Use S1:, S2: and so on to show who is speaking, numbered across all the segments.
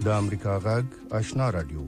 S1: د امریکا غږ آشنا رادیو.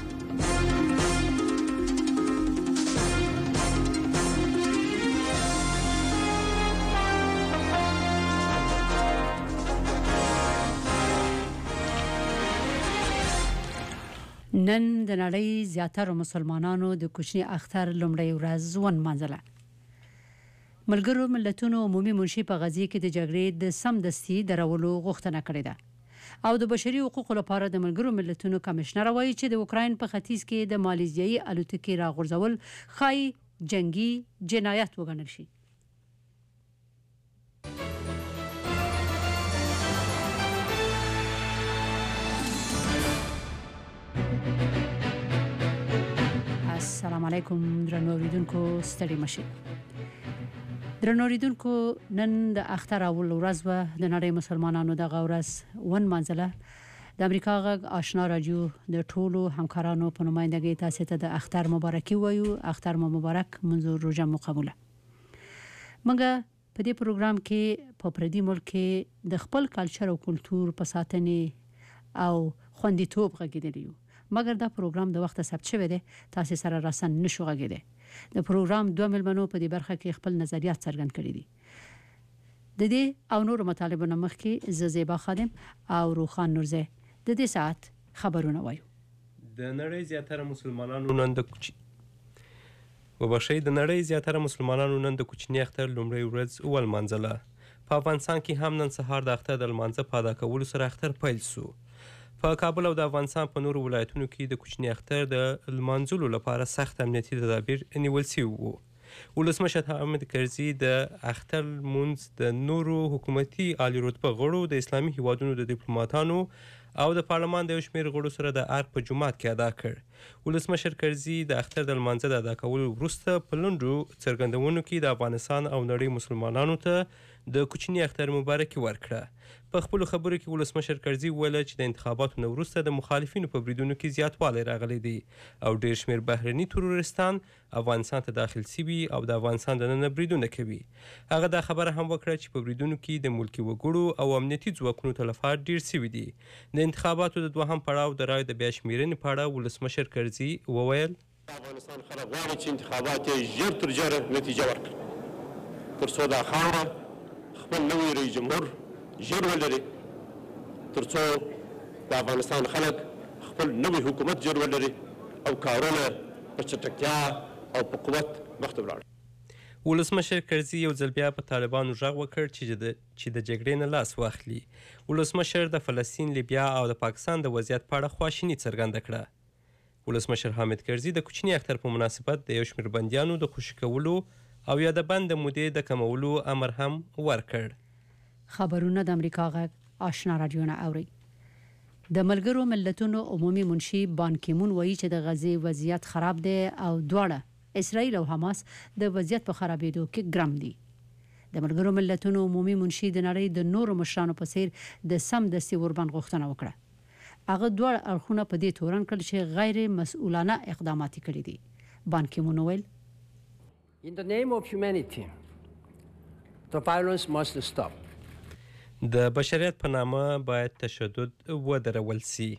S2: نن د نړۍ زیاتره مسلمانانو د کوچني اختر لومړی ورځ ونمانځله. ملګرو ملتونو عمومي منشي په غزې کې د جګړې د سمدستي درولو غوښتنه کړې ده او د بشري حقوقو لپاره د ملګرو ملتونو کمشنر وایي چې د اوکراین په ختیځ کې د مالیزیایي الوتکې راغورځول خای جنگي جنایت وګڼل شي. السلام علیکم درنو اوریدونکو، ستړي مشئ. درنو اوریدونکو، نن د اختر اول ورځ و د نړۍ مسلمانانو د غورس ونمانځله. د امریکا غږ آشنا رادیو د ټولو همکارانو په نمائندګۍ تاسو ته د اختر مبارکي وایو. اختر مو مبارک، منظور روزه مو قبوله. موږ په دې پروګرام کې په پردي ملک کې د خپل کلچر او کلچر په ساتنې او خوندیتوب غږیدلی یو، مګر دا پروګرام د وخت ثبت شوی دی، تاسو سره راسن نشو غږیدي. د پروګرام دوه ملمنو په دې برخه کې خپل نظریات څرګند کړي دي. د دې او نور مطالبه نمخ کې زیبا خادم او روخان نورزه د دې ساعت خبرونه وایو.
S3: د نړۍ زیاتره مسلمانانو نن د کوچني اختر لومړی ورځ ولمانځله. په افغانستان کې هم نن سهار د اختر د لمانځه په ادا کولو سره اختر پیل شو. په کابل او د افغانستان په نورو ولایتونو کې د کوچني اختر د لمانځلو لپاره سخت امنیتي تدابیر نیول شوي وو. ولسمشر حامد کرزي د اختر لمونځ د نورو حکومتي عالی رتبه غړو، د اسلامي هیوادونو د ډیپلوماتانو او د پارلمان د یو شمېر غړو سره د ارګ په جومات کې ادا کړ. ولسمشر کرزي د اختر د لمانځه د ادا کولو وروسته په لنډو څرګندونو کې د افغانستان او نړۍ مسلمانانو ته د کوچني اختر مبارکي ورکړه. په خپلو خبرو کې ولسمشر کرزي وویل چې د انتخاباتو نه وروسته د مخالفینو په بریدونو کې زیاتوالی راغلی دی او ډېر شمېر بهرني ترورستان افغانستان ته داخل شوي او د افغانستان دننه بریدونه کوي. هغه دا خبره هم وکړه چې په بریدونو کې د ملکي وګړو او امنیتي ځواکونو تلفات ډېر شوي دي. د انتخاباتو د دوهم پړاو د رایو د بیا شمېرنې په اړه ولسمشر کرزي وویل:
S4: افغانستان خلک غواړي چې انتخابات یې ژر تر ژره نتیجه ورکړي، تر څو دا خاوره خپل نوی رئیس جمهور ژر ولري، تر څو د افغانستان خلک خپل نوی حکومت ژر ولري او کارونه په چټکتیا او په قوت مخته ولاړ.
S3: ولسمشر کرزي یو ځل بیا په طالبانو غږ وکړ چې د جګړې نه لاس واخلي. ولسمشر د فلسطین، لیبیا او د پاکستان د وضعیت په اړه خواشیني څرګنده کړه. ولسمشر حامد کرزي د کوچني اختر په مناسبت د یو شمېر بندیانو د خوشي کولو او یا د بند د مودې د کمولو امر هم ورکړ.
S2: خبرونه د امریکا غږ آشنا رادیو نه اوري. د ملګرو ملتونو عمومي منشي بان کی مون وایي چې د غزې وضعیت خراب دی او دواړه اسرائیل او حماس د وضعیت په خرابېدو کې ګرم دي. د ملګرو ملتونو عمومي منشي د نړۍ د نورو مشرانو په څیر د سمدستي وربند غوښتنه وکړه. هغه دواړه اړخونه په دې تورن کړل چې غیر مسؤلانه اقدامات کړي دي. بان کی مون وویل:
S5: In the name of humanity, the violence must stop.
S3: د بشریت په نامه باید تشدد ودرول شي.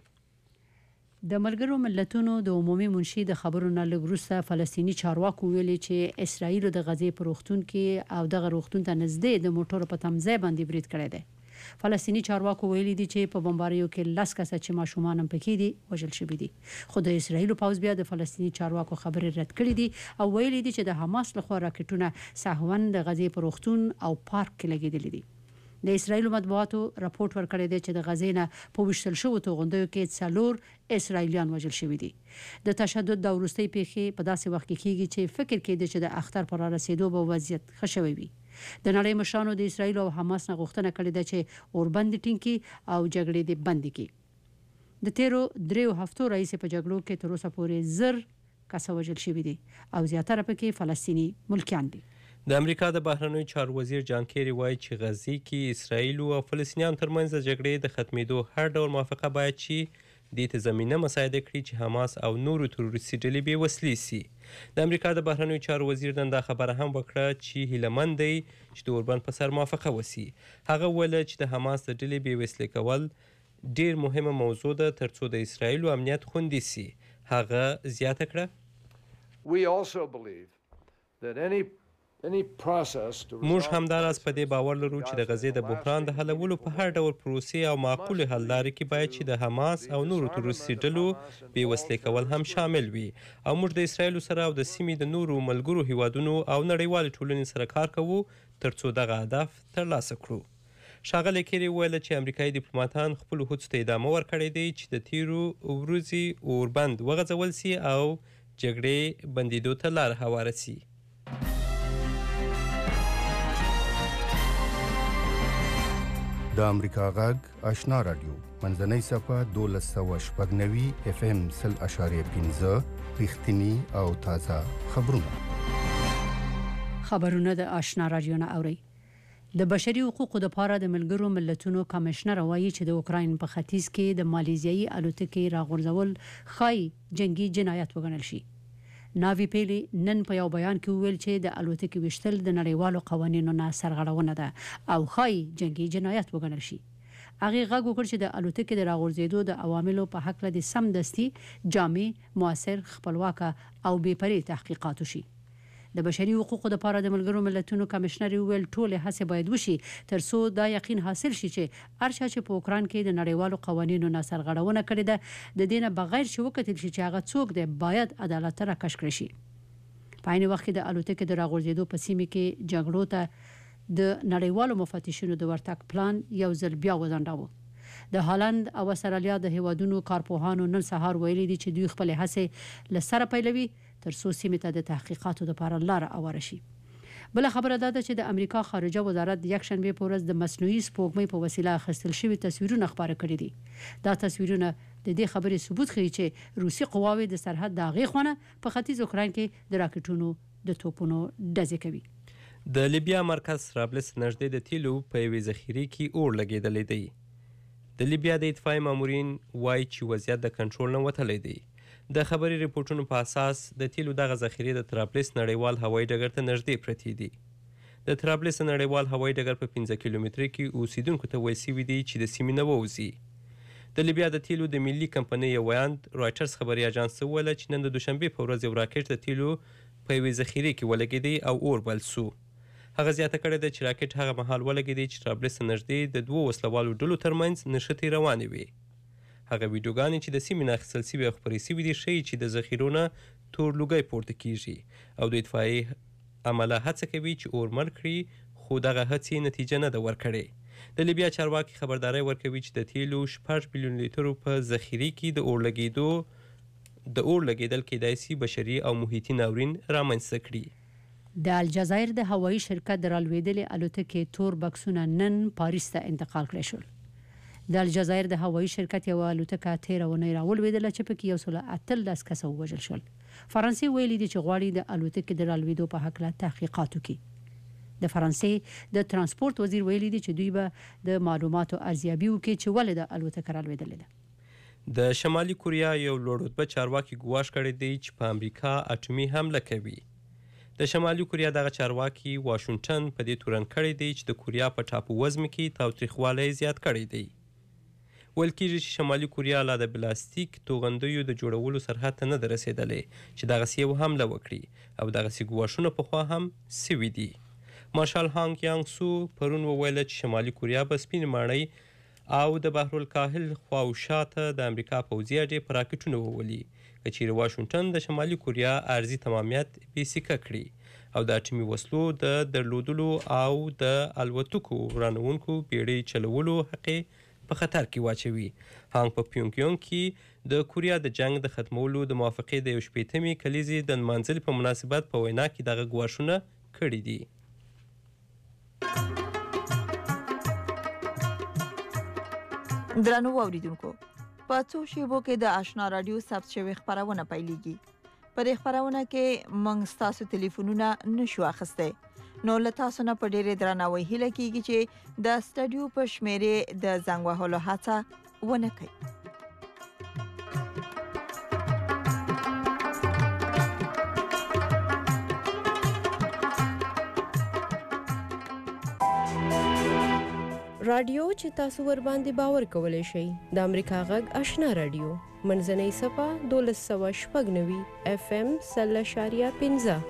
S2: د ملګرو ملتونو د عمومي منشي د خبرو نه لږ وروسته فلسطیني چارواکو ویلي چې اسرائیل د غزې په روغتون کې او دغه روغتون ته نږدې د موټرو په تمځای باندې برید کړی دی. فلسطیني چارواکو ویلي دي چې په بمباریو کې 10 کسه چې ماشومان هم پکې دي وژل شوي دي. خو د اسرائیل پوځ بیا د فلسطیني چارواکو خبرې رد کړې دي او ویلي دي چې د حماس لخوا راکټونه سهون د غزې په روغتون او پارک کې لګېدلي دي. د اسرائیل مطبوعاتو راپورټ ورکړی دی چې د غزې نه په وشتل شوو توغندیو کې 4 اسرائیلیان وژل شوي دي. د تشدد د وروستۍ پیښې په داسې وخت کې کیږي چې فکر کېده چې د اختر پر رسیدو به وضعیت ښه شوی وي. د نړۍ مشرانو د اسرائیل او حماس نه غوښتنه کړې ده چې اوربند ټینګي او جګړې دې بند کړي. د تیرو 3 هفتو راځي په جګړو کې تر اوسه پورې 1000 کسه وژل شوي دي او زیاتره پکې فلسطیني ملکیان دي.
S3: د امریکا د بهرنیو چارو وزیر جان کیری وایي چې غزې کې اسرائیل او فلسطینیانو ترمنځ د جګړې د ختمېدو هر ډول موافقه باید چې دې ته زمینه مساعده کړي چې حماس او نورو تروریستي ډلې بې وسلې سي. د امریکا د بهرنیو چارو وزیر نن دا خبره هم وکړه چې هیلهمند دی چې د اوربند په سر موافقه وسي. هغه وویل چې د حماس د ډلې بې وسلې کول ډیر مهمه موضوع ده ترڅو د اسرائیل امنیت خوندي سي. هغه زیاته کړه
S6: We also believe that any process to
S3: موږ همداراز په دې باور لرو چې د غزې د بحران د حلولو په هر ډول پروسې او معقولې حل لارې کې باید چې د حماس او نورو تروریستي ډلو بې وسلې کول هم شامل وي او موږ د اسرائیلو سره او د سیمې د نورو ملګرو هیوادونو او نړیوالې ټولنې سره کار کوو ترڅو دغه هدف ترلاسه کړو. ښاغلی کیری وویل چې امریکایي ډیپلوماتان خپلو هڅو ته ادامه ورکړې دی چې د تیرو ورځې اوربند وغځول سي او جګړې بندېدو ته لار هواره سي.
S1: د امریکا غږ آشنا رادیو منځنۍ صفحه 1290 FM 0.15 رښتینی او تازه
S2: خبرونه د آشنا رادیو نه اوري. د بشري حقوقو لپاره د ملګرو ملتونو کمشنر وایي چې د اوکراین په ختیځ کې د مالیزیایي الوتکې راغورځول خای جنگي جنایت وګڼل شي. ناوی پیلی نن په یو بیان کې ویل چې د الوتکې وشتل د نړیوالو قوانینو نه سرغړونه ده او خای جنگي جنایت وګڼل شي. هغه غږ وکړ چې د الوتکې د راغورځېدو د عواملو په حق له سمدستي جامع موثر خپلواک او بې پرې تحقیقات وشي. د بشري حقوقو لپاره د ملګرو ملتونو کمشنر ویل ټول هڅې باید وشي ترڅو دا یقین حاصل شي چې ارشا چې په اوکران کې د نړیوالو قوانینو نه سرغړونه کړې ده د دې نه بغیر چې وکتل شي چې هغه څوک دی باید عدالت راکش کړي شي. په عین وخت کې د الوتکې د راغورځېدو په سیمه کې جګړو ته د نړیوالو مفتشینو د ورتګ پلان یو ځل بیا وځنډاوه. د هالند او استرالیا د هیوادونو کارپوهانو نن سهار ویلي دي چې دوی خپل هڅې لسره پیلوي ترڅو سیمه ته د تحقیقاتو لپاره لار اواره شي. بل خبره ده چې د امریکا خارجه وزارت د یکشنبه په ورځ د مصنوعي سپوږمۍ په وسیله اخیستل شوی تصویرونه خبره کړي دي. دا تصویرونه د دې خبرې ثبوت کوي چې روسي قواوې د سرحد د غیخونه په ختیځ اوکراین کې د راکټونو د توپونو ډزې کوي.
S3: د لیبیا مرکز رابلس نږدې د تیلو په یوې ذخیرې کې اور لګېدلی دی. د لیبیا د اطفائیې مامورین وایي چې وضعیت د کنټرول نه وتلی دی. د خبري ریپورتونو په اساس د تیلو دغه ذخیرې د طرابلس نړیوال هوایي ډګر ته نږدې پرتې دي. د طرابلس نړیوال هوایي ډګر په 15 کیلومترۍ کې اوسیدونکو ته ویل شوي دي چې د سیمې نه ووځي. د لیبیا د تیلو د ملي کمپنۍ یو ویاند رایټرز خبري اژانس ته وویل چې نن د دوشنبې په ورځ یو راکټ د تیلو په یوې ذخیرې کې ولګېدی او اور بل سو. هغه زیاته کړې ده چې راکټ هغه مهال ولګېدی چې طرابلس نږدې د دوو وسلوالو ډلو ترمنځ نښتې روانې وي. هغه ویډیوګانې چې د سیمې نه اخیستل شوي او خپرې شوي دي ښیي چې د ذخیرو نه تور لوګی پورته کیږي او د اطفائیې عمله هڅه کوي چې اور مړ کړي خو دغه هڅې نتیجه نه ده ورکړې. د لیبیا چارواکي خبرداری ورکوي چې د تیلو 6 بلیون لیترو په ذخیرې کې د اور لګېدل کېدای شي بشري او محیطي ناورین رامنځته کړي.
S2: د الجزایر د هوایي شرکت د رالوېدلې الوتکې تور بکسونه نن پاریس ته انتقال کړي شول. د الجزایر د هوایي شرکت یو الوتکه 13 ونې راولوېدله چې پکې 118 کسه ووژل شول. فرانسې ویلي دي چې غواړي د الوتکې د رالوېدو په حق له تحقیقات وکړي. د فرانسې د ترانسپورت وزیر ویلي دي چې دوی به د معلوماتو ارزیابي وکړي چې ولې د الوتکه رالوېدلې ده.
S3: د شمالي کوریا یو لوړ رتبه چارواکي ګواښ کړی دی چې په امریکا اټومي حمله کوي. د شمالي کوریا دغه چارواکي واشنگټن په دې تورن کړی دی چې د کوریا په ټاپو وزمه کې تاوتریخوالی زیات کړی دی. ویل کېږي چې شمالي کوریا لا د پلاستیک توغندیو د جوړولو سرحد ته نه ده رسېدلی چې دغسې یو حمله وکړي او دغسې ګواښونه پخوا هم سوي دي. مارشال هانګ یانګ سو پرون وویل چې شمالي کوریا به سپینې ماڼۍ او د بحر الکاهل خواوشاته د امریکا پوځي اډې په راکټونه وولي که چیرې واشنګټن د شمالي کوریا ارضي تمامیت بېسیکه کړي او د اټومي وسلو د درلودلو او د الوتکو ورانوونکو بیړۍ چلولو حق په خطر کې واچوي. هانګ په پیونګ یانګ کې د کوریا د جنگ د ختمولو د موافقې د 18مې کلیزې د نمانځلې په مناسبت په وینا کې دغه ګواښونه کړي دي.
S7: درنو اوریدونکو په څو شیبو کې د آشنا رادیو ثبت شوی خبرونه پیلېږي. په دې خبرونه کې موږ ستاسو ټلیفونونه نشو اخیستی نو له تاسو نه په ډېرې درناوي هیله کیږي چې د سټډیو په شمیرې د زنګ وهلو هڅه ونه کړئ.
S8: رادیو چې تاسو ور باندې باور کولای شئ د امریکا غږ آشنا رادیو منځنۍ صفه 1290 اف ام 0.15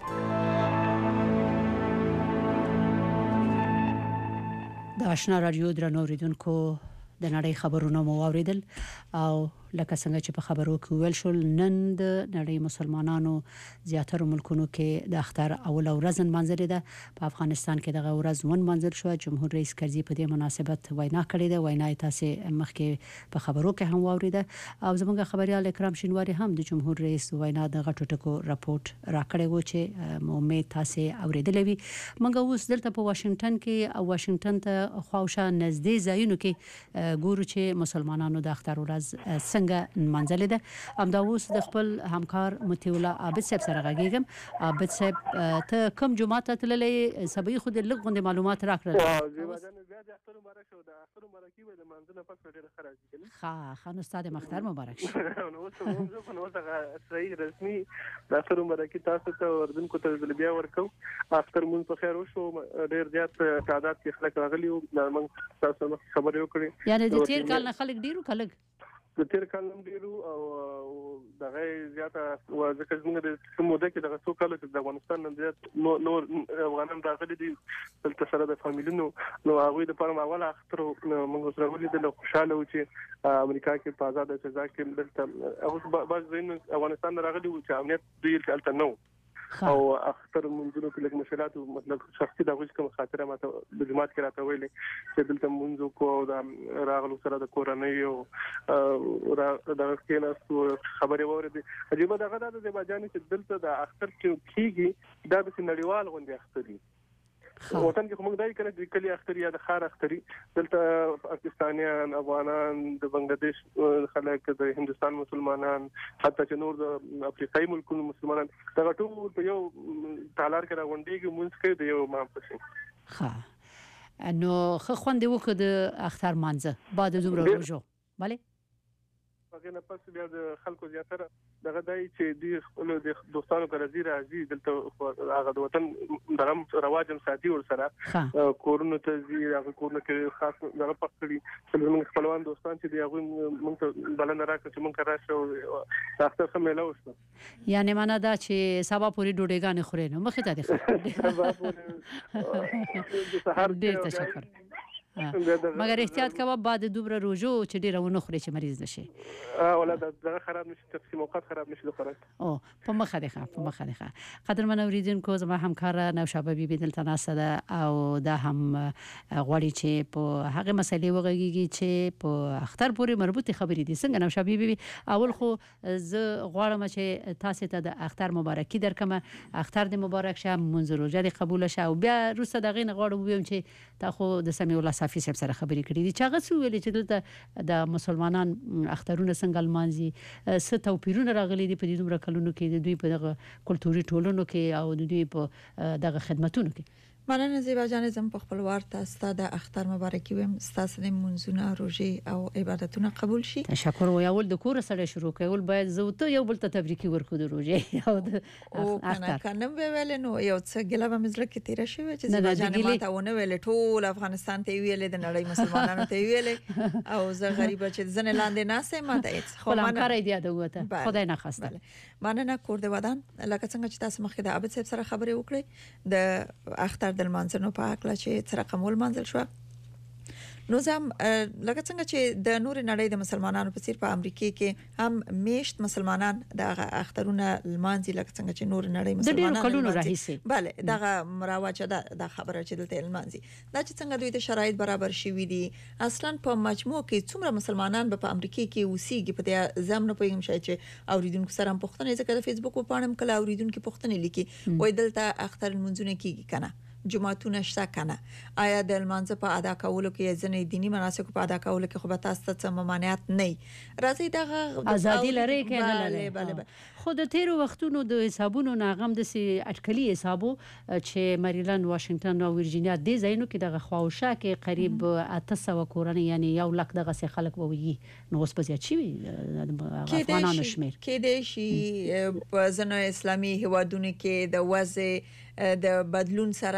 S2: د آشنا رادیو درنو اوریدونکو د نړۍ خبرونه مو واوریدل او لکه څنګه چې په خبرو کې ویل شول نن د نړۍ مسلمانانو زیاتره ملکونو کې د اختر اول ورځ منځري ده په افغانستان کې دغه ورځ ون منځر شو جمهور رئیس کرزي په دې مناسبت وینا کړې ده وینا تاسو مخکې په خبرو کې هم واوریده او زموږ خبريال اکرام شینواری هم د جمهور رئیس وینا د غټو ټکو راپورټ راکړی و چې امید تاسو اوریدلې وي موږ اوس دلته په واشنگټن کې او واشنگټن ته خواوشا نږدې ځایونو کې ګورو چې مسلمانانو د اختر ورځ څنګه منځلې ده ام دا اوس د خپل همکار متیولا عابد صاحب سره غږیږم عابد صاحب ته کوم جمعه ته تللې سبي خو د لغوند معلومات راکړل
S9: زیباجان بیا د اختر مبارک شو د اختر مبارکي به د منځنه پک ډیره خراجي کنه
S2: خان استاد مختار مبارک شه
S9: نو څه نو څنګه صحیح رسمي د اختر مبارکي تاسو ته وردن کو ته بیا ورکو اختر مون په خیر وشو ډیر زیات تعداد کې خلک راغلي او موږ تاسو خبرې وکړې
S2: یعنی د تیر کال نه خلک ډیرو خلک
S9: د تیر کال هم ډیرو او دغه زیاته ځکه موږ د کومه کې دغه څو کال د افغانستان نه زیات نور افغانان راغلي دي تل سره د فامیلونو نو هغه د پرم اول اختر موږ سره ولې د خوشاله و چې امریکا کې په آزاد فضا کې دلته اوس بعض زین افغانستان راغلي و چې امنیت دی تلته نو او اختر منځونو کې لږ مشکلات مطلب شخصي دغه کوم خاطره ماته د جماعت کې راته ویلې چې دلته منځو کو د راغلو سره د کورنۍ او دغه کې نو خبرې وره عجیب دغه د زباجان چې دلته د اختر کې کیږي دا د نړیوال غونډه اختر دي وطن کې موږ دای کړه د کلی اختر یا د خار اختر دلته پاکستانیان افغانان د بنگلاديش خلک د هندستان مسلمانان حتی چې نور د افریقایي ملکونو مسلمانان دا ټول په یو تالار کې راغونډي کې مونږ کې د یو مام پسې
S2: ها نو خو خوند وکړه د اختر مانځه بعد زمره روزو bale
S9: هغه نه پس بیا د خلکو زیاتره دغه دای چې د خپل د دوستانو کرزي راځي دلته هغه د وطن دغه رواجم ساتي ور سره کورونو ته زی هغه کورونو کې خاص دغه پکړي چې موږ خپلوان دوستان چې دی هغه موږ بلنه راکړو چې موږ راشه اختر سم ملو شو
S2: یعنی معنا دا چې سبا پوری ډوډېګان خوري نو مخه ته دي
S9: سبا پوری د سحر
S2: ډېر تشکر مگر احتیاط کوه بعد دوبره روزو چې ډیره ونه خوري چې مریض نشي
S9: ولا دغه خراب نشي تقسیم اوقات خراب نشي د خوراک
S2: او په مخه ده قدرمن اوریدونکو زما همکار نوشابه بیبي دلته ناسه ده او دا هم غواړي چې په هغه مسلې وغږیږي چې په اختر پورې مربوطه خبرې دي څنګه نوشابه بیبي اول خو ز غواړم چې تاسو ته د اختر مبارکي درکم اختر د مبارک شه منځ روزه قبول شه او بیا روسه دغه نه غواړم ویم چې تا خو د سمي الله صافي سره خبرې کړې دي چې هغه څه ویل چې دلته د مسلمانان اخترونه څنګه لمانځي څه توپیرونه راغلي دي په دې دومره کلونو کې د دوی په دغه کلتوري ټولنو کې او د دوی په دغه خدماتونو کې
S7: مننه زیبا جان زم په خپل وار تاسو د اختر مبارکي ویم تاسو د منځونه روزي او عبادتونه قبول شي
S2: تشکر و یول د کور سره شروع کول باید زوته یو بل ته تبریکي ورکو د روزي او د
S7: اختر کنه ویل نو یو څه ګلا به مزله کې تیر شي چې زیبا جان ماته ونه ویل ټول افغانستان ته ویل د نړۍ مسلمانانو ته ویل او زه غریب چې زنه لاندې ناسه ماته هیڅ
S2: خو من کار ایدیا دوته خدای نه خواسته
S7: مننه کور د ودان لکه څنګه چې تاسو مخکې د عابد صاحب سره خبرې وکړې د اختر د منځنو په اکلا چې څه رقم ول منځل شو نو زم لکه څنګه چې د نور نړۍ د مسلمانانو په څیر په امریکا کې هم میشت مسلمانان د اخترونه لمانځي لکه څنګه چې نور نړۍ مسلمانان
S2: د کلونو راهیسي
S7: bale دغه مراوجه د خبره چې دلته لمانځي دا چې څنګه دوی ته شرایط برابر شوي دي اصلا په مجموع کې څومره مسلمانان په امریکا کې اوسېږي په دې ځمنه په یم شای چې اوریدونکو سره هم پوښتنه ځکه د فیسبوک په پاڼم کله اوریدونکو پوښتنه لیکي وای دلته اختر منځونه کیږي کنه جمعهتون شته کنه آیا د المانزه په ادا کولو کې ځنې دینی مناسک په ادا کولو کې خو به تاسو ته ممانعت نه راځي دغه
S2: ازادي لري کې نه لري خو د تیرو وختونو د حسابونو ناغم د سي اټکلي حسابو چې مریلند واشنگټن او ورجینیا د زینو کې دغه خواوشه کې قریب 800 کورنۍ یعنی یو لک دغه سي خلک ووي نو اوس په ځای شي افغانانو شمیر
S7: کې د شي په ځنه اسلامي هوادونو کې د وځي د بدلون سره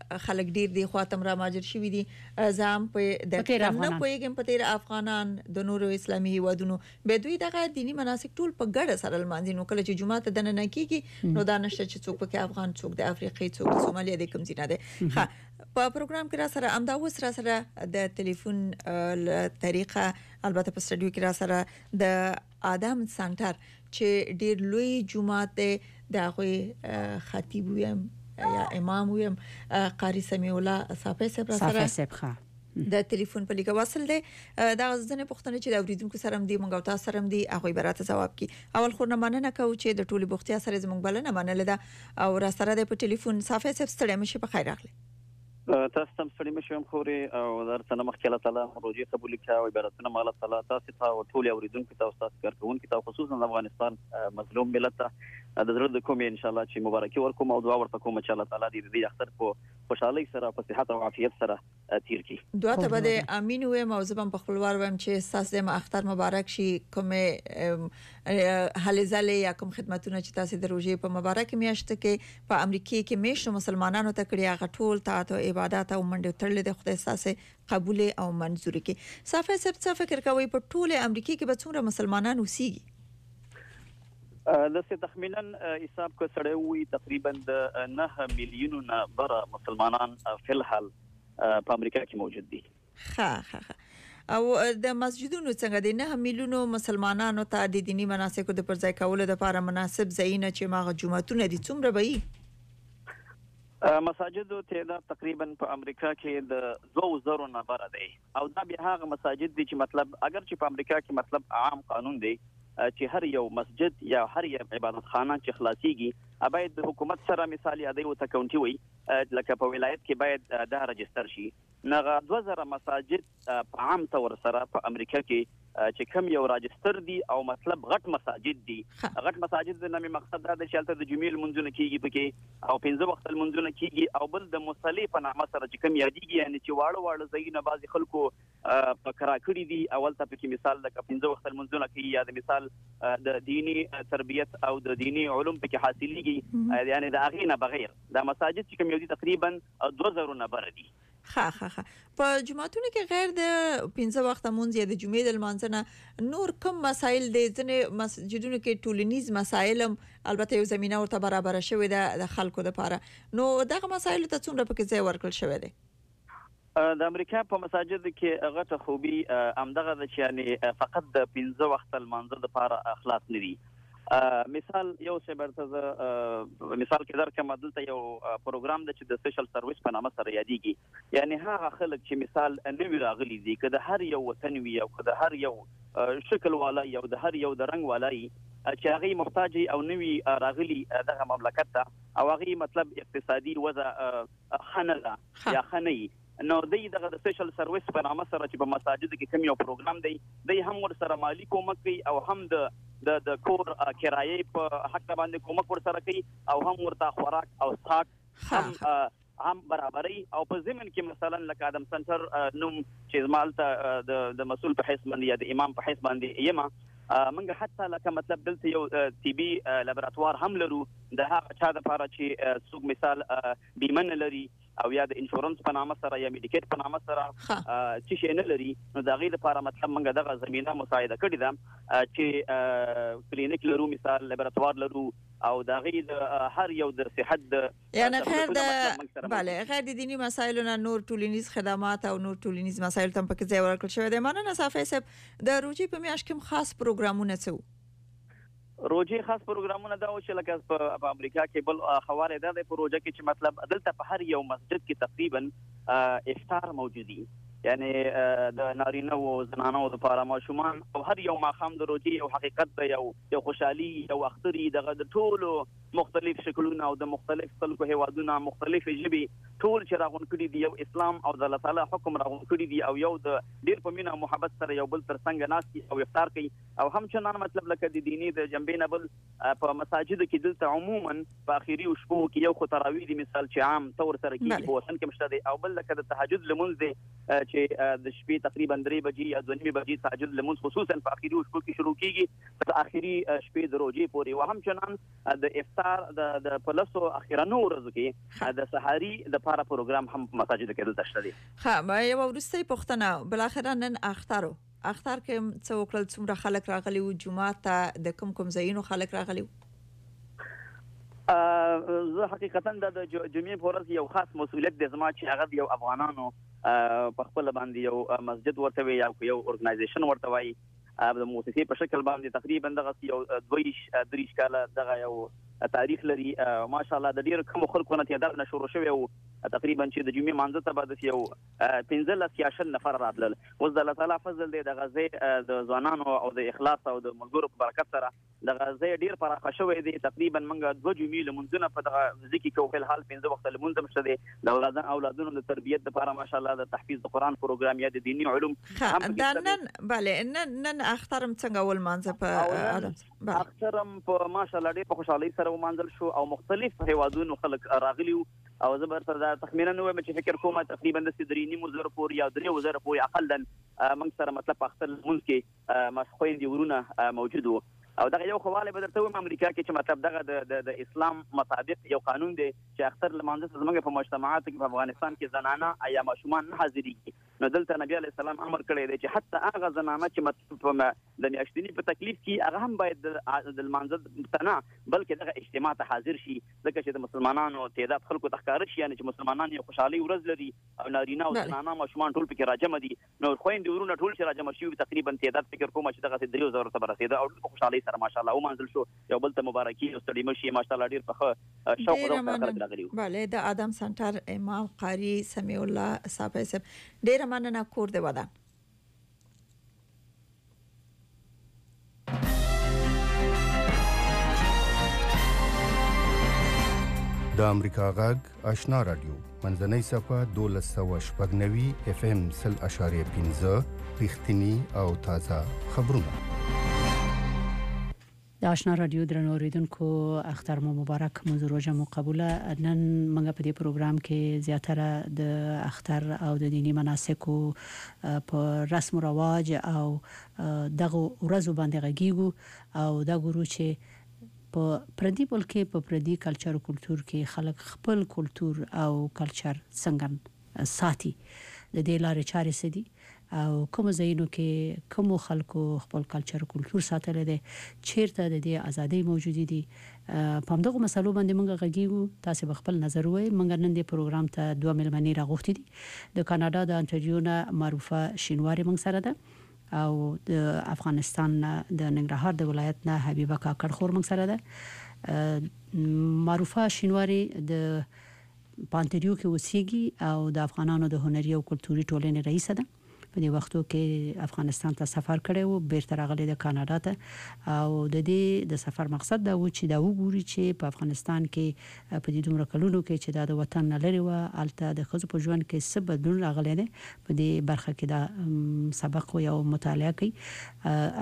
S7: خلک ډیر دی خاطم را ماجر شوی دي ځم په د نه پویګم په تیر افغانان د نورو اسلامي هیوادونو به دوی دغه دینی مناسک ټول په ګډه سره لمانځي نو کله چې جمعه ته د نه کیږي نو دا نشته چې څوک په افغان څوک د افریقای څوک د سومالیا د کوم ځای نه ده په پروګرام کې را سره امدا و سره د ټلیفون طریقه البته په سټډیو کې را سره د ادم سنټر چې ډیر لوی جمعه ته د غوي خطیب ویم یا امام ویم قاری سمیع الله صافی صاحب را سره د ټلیفون په لیکه وصل دی دا ځنه پښتنه چې د اوریدونکو سره هم دی مونږ تاسو سره هم دی هغه براته جواب کی اول خو نه مننه کوم چې د ټولي بوختیا سره زمونږ بلنه منل ده او را سره د ټلیفون صافی صاحب ستړي مشه په خیر راغلی
S10: تاسو تم ستړي مشه خوري او درته مخکې الله تعالی روزي قبول کړي او عبادتونه مال تعالی تاسو ته او ټول اوریدونکو تاسو کارکون کې تاسو خصوصا د افغانستان مظلوم ملت د زړه د کوم ان شاء الله چې مبارکي ورکوم او دعا ورته کوم چې الله تعالی دې اختر په خوشحالي سره په صحت او عافیت سره تیر کړي
S7: دعا ته بده امين وې موضوع په خپلوار ویم چې تاسو د اختر مبارک شي کوم هلې ځلې یا کوم خدماتونه چې تاسو د روزي په مبارک میاشت کې په امریکا کې میشته مسلمانانو ته کړی هغه ټول ته عبادت او منډه تړلې د خدای ساسه قبول او منزور کې صافه سب څه فکر کوي په ټول امریکا کې به څومره مسلمانان اوسېږي
S10: د څه تخمینا حساب کو سره وي تقریبا د 9 میلیونو نه بره مسلمانان په الحال په امریکا کې موجود دي
S7: او د مسجدونو څنګه د 9 میلیونو مسلمانانو ته د دینی مناسکو د پرځای کولو لپاره مناسب ځایونه چې ماغه جمعهتونه دي څومره وي
S10: مساجد تعداد تقریبا په امریکا کې د 2000 نه بره دی او دا به هغه مساجد دي چې مطلب اگر چې په امریکا کې مطلب عام قانون دی چې هر یو مسجد یا هر یو عبادت خانه چې خلاصيږي باید د حکومت سره مثال یادې او تکونټي وي لکه په ولایت کې باید دا رجستر شي نغه 2000 مساجد په عام تور سره په امریکا کې چې کوم یو راجستر دي او مطلب غټ مساجد دي غټ مساجد د نامي مقصد دا د چلته د جمعې منځونه کیږي پکې او 15 وخت منځونه کیږي او بل د مصلی په نامه سره چې کوم یادېږي یعنی چې واړه ځایونه بعضي خلکو په کراکړي دي اول ته پکې مثال د 15 وخت منځونه کې یا د مثال د دینی تربیت او د دینی علوم پکې حاصلېږي یعنی د اغینه بغیر د مساجد چې کوم یو دي تقریبا 2000 نه بر دي
S7: په جمعهتونو کې غیر د 15 وخت مونږ یا د جمعې د لمانځنه نور کوم مسایل د ځنې مسجدونو کې ټولنیز مسایل البته یو زمينه ورته برابر شوی د خلکو لپاره نو دغه مسایل ته څومره پکې ځای ورکړل شوی دی
S10: د امریکا په مساجد کې غټه خوبي امدغه د یعنی فقط د 15 وخت لمانځه لپاره اخلاص لري مثال یو څه برته مثال کې درکمه دلته یو پروګرام د چې د سوشل سرویس په نامه سره یادېږي یعنی هغه خلک چې مثال نوی راغلي دي که د هر یو وطن وي او که د هر یو شکل والا یو د هر یو د رنگ والا چې هغه محتاج او نوی راغلي دغه مملکت ته او هغه مطلب اقتصادي وضع خنه یا خني نو دغه د سوشل سرویس په نامه سره چې په مساجد کې کوم یو پروګرام دی هم ور سره مالی کومک کوي او هم د کور کرایه په حق باندې کومک ور سره کوي او هم ورته خوراک او څښاک هم برابرۍ او په ضمن کې مثلا لکه ادم سنټر نوم چې مالته د مسؤل په حساب باندې یا د امام په حساب باندې یما منګه حتی لکه مطلب دلته یو ټي بي لابراتوار هم لرو د هغه چا د لپاره چې څوک مثال بیمه نه لري او یا د انشورنس په نامه سره یا میډیکیټ په نامه سره چې شي نه لري نو دا غي لپاره مطلب منګه دغه زمينه مساعده کړې ده چې کلینیک لرو مثال لابراتوار لرو او دا غي د هر یو د صحت
S7: یعنی خیر د bale غیر د دینی مسایلو نه نور ټولنیز خدمات او نور ټولنیز مسایل تم پکې ځای ورکړل شوی دی مننه صافی صاحب د روجي په میاشت کې خاص پروګرامونه څه
S10: روجي خاص پروګرامونه دا و چې لکه په امریکا کې بل خوارې ده د پروژه کې چې مطلب دلته په هر یو مسجد کې تقریبا افطار موجودي یعنی د نارینه او زنانو د لپاره ماشومان او هر یو ماخام د روجي او حقیقت د یو خوشحالي او اختري دغه د ټولو مختلف شکلونه او د مختلف خلکو هوادونه مختلف ژبي ټول چې راغون کړي دي یو اسلام او د الله تعالی حکم راغون کړي دي او یو د ډیر په مینا محبت سره یو بل تر څنګه ناسي او افطار کوي او هم چې مطلب لکه د دینی د جنبې نه بل په مساجد کې دلته عموما په اخیری شپو کې یو خو تراویح دي مثال چې عام تور سره کې په وطن کې مشته دي او بل لکه د تهجد لمونځ دي چې د شپې تقریبا 3 بجې یا 2:30 بجې تهجد لمونځ خصوصا په اخیری شپو کې شروع کیږي تر اخیری شپې د روزې پورې، او هم چنان د افطار د پلسو اخیرانو ورځو کې د سحری د لپاره پروګرام هم په مساجد کې دلته شته دي.
S7: ها یو ورستۍ پښتنه بل اخر نن اختر کې څو کړل څومره خلک راغلي او جمعه ته د کوم ځایونو خلک راغلي؟
S10: زه حقیقتا د جمعې په ورځ یو خاص مسؤلیت د زما چې هغه یو افغانانو په خپل باندې یو مسجد ورته وي یا یو اورګنایزیشن ورته وي د موسسې په شکل باندې تقریبا دغه یو 2-3 کاله دغه یو تاریخ لري. ماشاءالله د ډیر کم خلکو نه تعداد نشور شوی او تقریبا چې د جمعې مانځه ته بعد یو 15 نفر راتلل. اوس د الله تعالی فضل دی د غزې د ځوانانو او د اخلاص او د ملګرو په برکت سره د غزې ډیر پراخه شوی دی. تقریبا موږ 2 جمعې لمونځونه په دغه ځکه کې په حال 15 وخت لمونځ مشته دي د اولادونو د تربیت لپاره ماشاءالله د تحفیظ د قران پروګرام یا د دینی علوم
S7: هم نن bale نن اخترم څنګه ول مانځه په
S10: اخترم په ماشاءالله ډیر په خوشحالي سره ومانځل شو او مختلف هیوادونو خلک راغلي او زبر سره تخمینا نو چې فکر کوم تقریبا د 3.5 پورې یا 3 پورې اقلا موږ سره مطلب اختر مونږ کې مسخوین دی ورونه موجود او دغه یو خواله به درته وم امریکا کې چې مطلب دغه د اسلام مطابق یو قانون دی چې اختر لمانځه زموږ په مجتمعات کې په افغانستان کې زنانه یا ماشومان نه حاضرېږي. نو دلته نبی علیه السلام امر کړی دی چې حتی هغه زنانه چې مطلب د میاشتنی په تکلیف کې هغه هم باید د لمانځه تنه بلکې دغه اجتماع ته حاضر شي ځکه چې د مسلمانانو تعداد خلکو تخکار شي یعنی چې مسلمانان یو خوشحالي ورځ لري او نارینه او زنانه ماشومان ټول پکې راجمع دي. نو خويندې ورونه ټول چې راجمع شي تقریبا تعداد فکر کوم چې دغه 3000 ته برسېده او په خوشحالي سره ماشاءالله ومنځل شو. یو بل ته مبارکي او ستړي مشي ماشاءالله ډیر په شوق او خلک راغلي.
S7: bale د ادم سنټر امام قاری سمیع الله صاحب ډیر مننه کور دی ودان.
S1: د امریکا غږ آشنا رادیو منځنۍ صفه 1290 FM 0.15 رښتینی او تازه خبرونه.
S2: د آشنا رادیو درنو اوریدونکو اختر مو مبارک مو روزه مو قبوله. نن موږ په دې پروګرام کې زیاتره د اختر او د دینی مناسکو په رسم او رواج او دغه ورځو باندې غږیږو او دا ګورو چې په پردي ملک په پردي کلچر او کلچر کې خلک خپل کلچر او کلچر څنګه ساتي د دې لارې چارې سدي او کوم ځایونو کې کوم خلکو خپل کلچر او کلچر ساتل دي چیرته د دې ازادي موجود دي په همدغه مسلو باندې موږ غږیږو. تاسو خپل نظر وای موږ نن د پروګرام ته 2 ملمنې راغوښتي دي د کاناډا د انټریو نه معروفه شینواری موږ سره ده او د افغانستان د ننګرهار د ولایت نه حبیبه کاکړ خور موږ سره ده. معروفه شینواری د پانټریو کې وسیږي او د افغانانو د هنري او کلتوري ټولنې رئیس ده. په دې وختو کې افغانستان ته سفر کړی او بیرته راغلی د کاناډا ته او د دې د سفر مقصد دا و چې دا وګوري چې په افغانستان کې په دې دومره کلونو کې چې د وطن لري و الته د خزو په ژوند کې څه بدلون راغلی دی په دې برخه کې دا سبق او مطالعه کوي.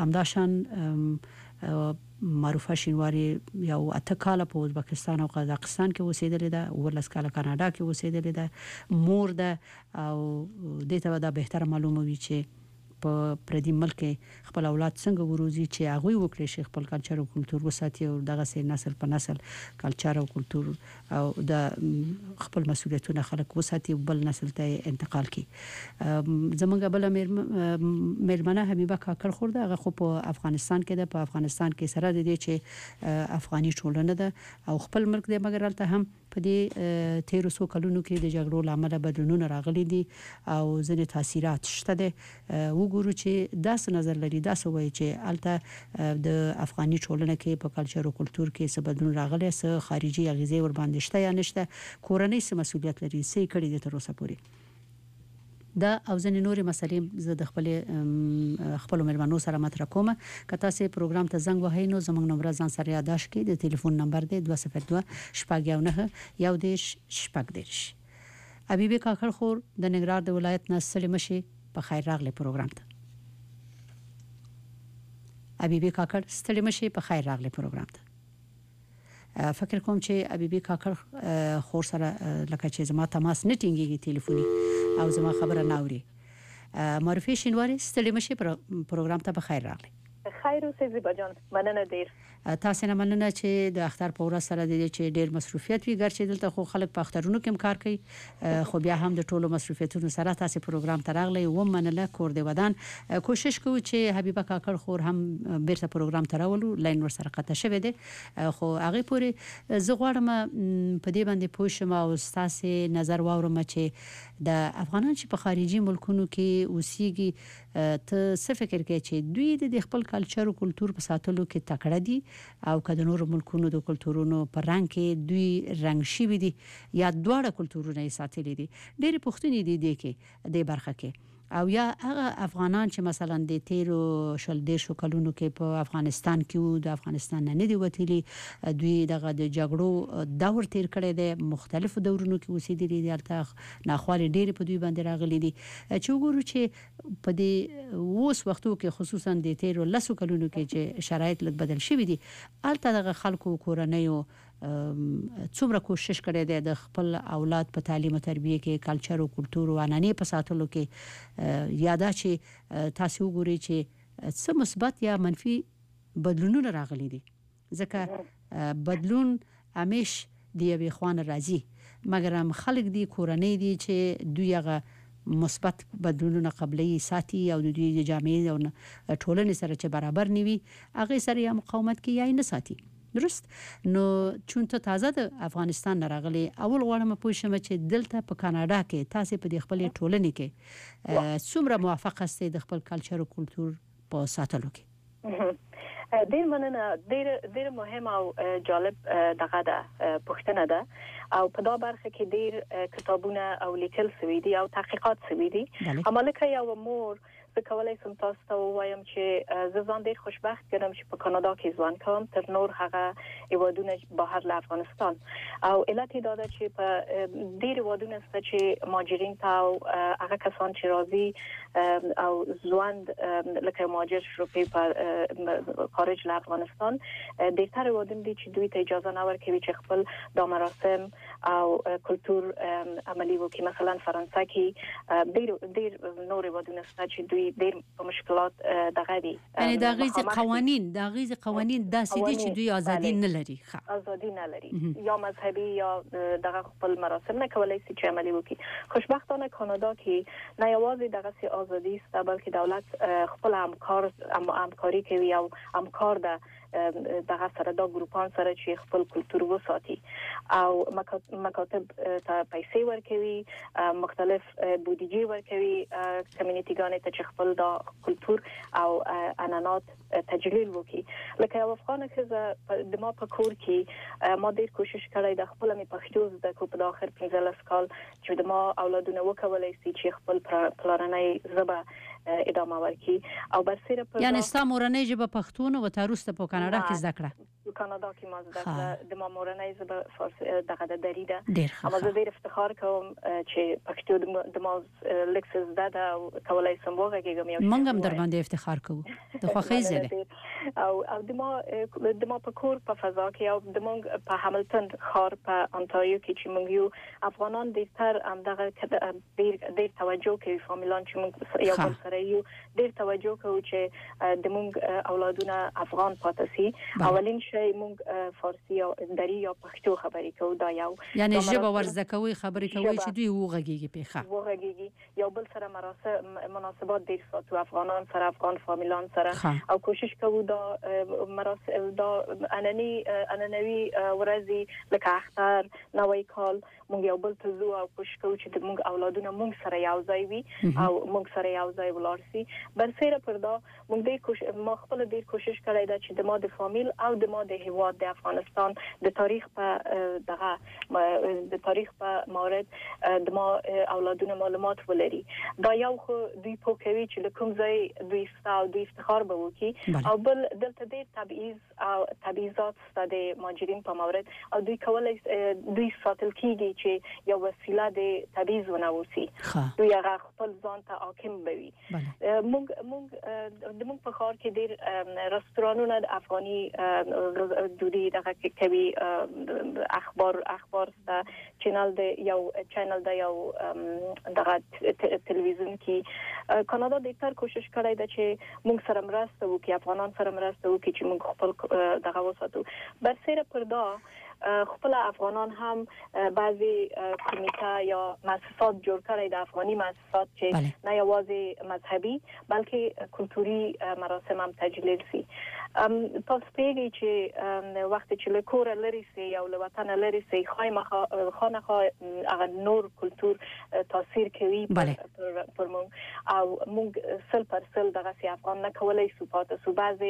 S2: همداشان معروفه شینواری یو اته کال په ازبکستان او قزاقستان کې اوسېدلې ده ورلس کال کاناډا کې اوسېدلې ده مور ده او دته دا به معلوموي چې په پردي ملک خپل اولاد څنګه وروزي چې هغه وکړي شي خپل کلچر او کلچر وساتي او دغه سي نسل په نسل کلچر او کلچر او د خپل مسؤلیتونه خلک وساتي بل نسل ته انتقال کړي. زمونږ بل مېرمنه حبیبه کاکړ خور ده هغه په افغانستان کې ده. په افغانستان کې سره د دې چې افغاني ټولنه ده او خپل ملک دی مګر البته هم په دې 1300 کلونو کې د جګړو لامل بدلونونه راغلي دي او ځینې تاثیرات شته دي. وګورو چې داس نظر لري دا سوي چې البته د افغاني ټولنه کې په کلچر او کلچر کې څه بدلون راغلی څه خارجي اغیزې ور باندې شته یا نشته کورنۍ څه مسؤلیت لري څه کړي دي تر اوسه پورې دا او ځنې نورې مسلې زه د خپل مېرمنو سره مطرح کوم. که تاسو پروګرام ته زنګ وهئ نو زموږ نمبر ځان سره یاداش کړئ. د ټلیفون نمبر دی 202 شپږ 9 1 شپږ. حبیبه کاکړ خور د ننګرهار د ولایت نه ستړي مشي په خیر راغلی پروګرام ته. حبیبه کاکړ ستړي مشي په خیر راغلی پروګرام ته. فکر کوم چې حبیبه کاکړ خور سره لکه چې زما تماس نه ټینګيږي ټلیفوني او زما خبره نه اوري معرفي شینواری ستړي مشه پروګرام ته بخیر راغلی.
S11: خیر اوسې زیبا جان، مننه ډیر.
S2: تاسو نه مننه چې د اختر په ورځ سره د چې ډیر مصروفیت وي، ګرچې دلته خو خلک په اخترونو کې کار کوي، خو بیا هم د ټولو مصروفیتونو سره تاسو پروګرام ته راغلی و. مننه کور دی ودان. کوشش کوو چې حبیبه کاکړ خور هم بیرته پروګرام ته راولو، لاین ور سره قطع شوی دی، خو هغه پوری زه غواړم په دې باندې پوه شم او تاسو نظر واورم چې د افغانان چې په خارجي ملکونو کې اوسېږي، ته څه فکر کوي چې دوی د خپل کلچر او کلچر په ساتلو کې تکړه دي او کله نور ملکونو د کلچرونو په رنګ کې دوی رنګ شي دي یا دواړه کلچرونه یې ساتلي دي؟ ډېر پوښتنې دي کې د برخه کې. او یا هغه افغانان چې مثلا د تیرو شل دیشو کلونو کې په افغانستان کې د افغانستان نه دی وتلی، دوی دغه د جګړو دور تیر کړی دی، مختلفو دورونو کې اوسېدلي دي، البته ناخوالې ډېرې په دوی باندې راغلي دي. چې وګورو چې په دې اوس وختو کې خصوصا د تیرو لسو کلونو کې چې شرایط لږ بدل شوي دي، البته دغه خلکو کورنیو څومره کوشش کړی دی د خپل اولاد په تعلیم او تربیه کې کلچر او کلچر او عنعنې په ساتلو کې، یادا چې تاسو وګورئ چې څه مثبت یا منفي بدلونونه راغلي دي. ځکه بدلون همیش دی یوې خوانه راځي، مګر هم خلک دي کورنۍ دي چې دوی هغه مثبت بدلونونه قبلي ساتي او د دوی د جامعې او ټولنې سره چې برابر نیوي، هغه سره یا مقاومت کوي یا نه ساتي. درست؟ نو چون ته تازه د افغانستان راغلی، اول غواړم پوه شم چې دلته په کاناډا کې تاسو په دې خپل ټولنې کې څومره موافق استئ د خپل کلچر او کلچر په ساتلو کې؟
S11: ډیر مننه. ډیر مهم او جالب دغه ده پوښتنه ده، او په دا برخه کې ډیر کتابونه او لیکل شوي دي او تحقیقات شوي دي. امالکه یو مور زه کولای شم تاسو ته ووایم چې زه ځان ډیر خوشبخت ګڼم چې په کاناډا کې ژوند کوم تر نور هغه هیوادونه بهر له افغانستان. او علت دا ده چې په ډیر هیوادونه شته چې مهاجرین ته او هغه کسان چې راځي او ژوند لکه مهاجر شروع په خارج له افغانستان، ډیرتر هیوادونه دي چې دوی ته اجازه نه ورکوي چې خپل د مراسم او کلچر عملی وکړي. مثلا فرانسه کې ډیر نور هیوادونه شته چې دوی ډیر په مشکلات دغه دي،
S2: یعنی د غیز قوانین داسې دي چې دوی ازادي نه لري.
S11: ازادي نه لري، یا مذهبي یا دغه خپل مراسم نه کولای شي چې عملی وکړي. خوشبختانه کاناډا کې نه یوازې دغه سي ازادي است، بلکې دولت خپل همکاري کوي او همکار ده دغه سره د ګروپان سره چې خپل کلچر وساتي او مکاتب ته پیسې ورکوي، مختلف بودیجه ورکوي کمیونټیګانې ته چې خپل د کلچر او عنعنات تجلیل وکړي. لکه یو افغان ښځه د ما په کور کې ما ډیر کوشش کړی د خپل می پښتو زده کو په اخر 15 کال چې د ما اولادونه وکولای شي چې خپل پلاننۍ ژبه ادامه ورکړي. او برسره پر
S2: یعنی ستا مورنۍ ژبه پښتون او تاروسته په کاناډا کې زده کړه؟
S11: په کاناډا کې ما زده کړه. د ما مورنۍ ژبه فارسی دغه د دری ده، اما زه ډیر افتخار کوم چې پښتو د ما لیکس زده ده او کولای سم وغږیږم.
S2: موږ هم در باندې افتخار کوو، د خوښۍ زده.
S11: او د ما په کور په فضا کې او د موږ په هاملټن ښار په انټاریو کې چې موږ یو افغانان ډیر هم دغه ډیر توجه کوي، فامیلان چې موږ یو بل سره یو ډیر توجه کوو چې د موږ اولادونه افغان پاتې شي. اولین شی موږ فارسی او دری یا پښتو خبرې کوو، دا یو
S2: یعنی ژبه ورزده کوي، خبرې کوي چې دوی وغږیږي
S11: پیخه یو بل سره مناسبات ډیر ساتو، افغانان سره افغان فامیلان سره، او کوشش کوو دا مراسم دا عنعنوي ورځي لکه اختر نوی کال موږ یو بل ته ځو او کوشش کوو چې موږ اولادونه موږ سره یو ځای وي او موږ سره یو ځای ولاړ شي. برسره پر دا موږ ما خپل ډیر کوشش کړی دا چې د ما د فامیل او د ما د هیواد د افغانستان د تاریخ په مورد د ما اولادونه معلومات ولري. دا یو خو دوی په کوي چې کوم ځای دوی ستاسو دوی افتخار به وکړي، او بل دلته ډیر تبعیضات ستاسو د مهاجرین په مورد او دوی کولای دوی ساتل کیږي چې یو وسیله د تبعیض ونوسی، دوی هغه خپل ځان ته حاکم بوي. موږ په ښار کې ډیر رستورانونه د افغاني دوی دغه کوي اخبار چینل د یو دغه تلویزیون کې کانادا د تر کوشش کړی دا چې موږ سره مرسته وکړي افغانان سره مرسته وکړي چې موږ خپل دغه وساتو برسره پر دا خپل افغانان هم بعضی کمیته یا مؤسسات جوړ کړي د افغاني مؤسسات چې نه یوازې مذهبي بلکې کلتوري مراسم هم تجلیل شي تاسو پیږي چې وخت چې له کور لري سي او له وطن لري سي خانه هغه نور کلتور تاثیر کوي پر موږ او موږ 100% دغه سي افغان نه کولای سو پاتې سو بعضي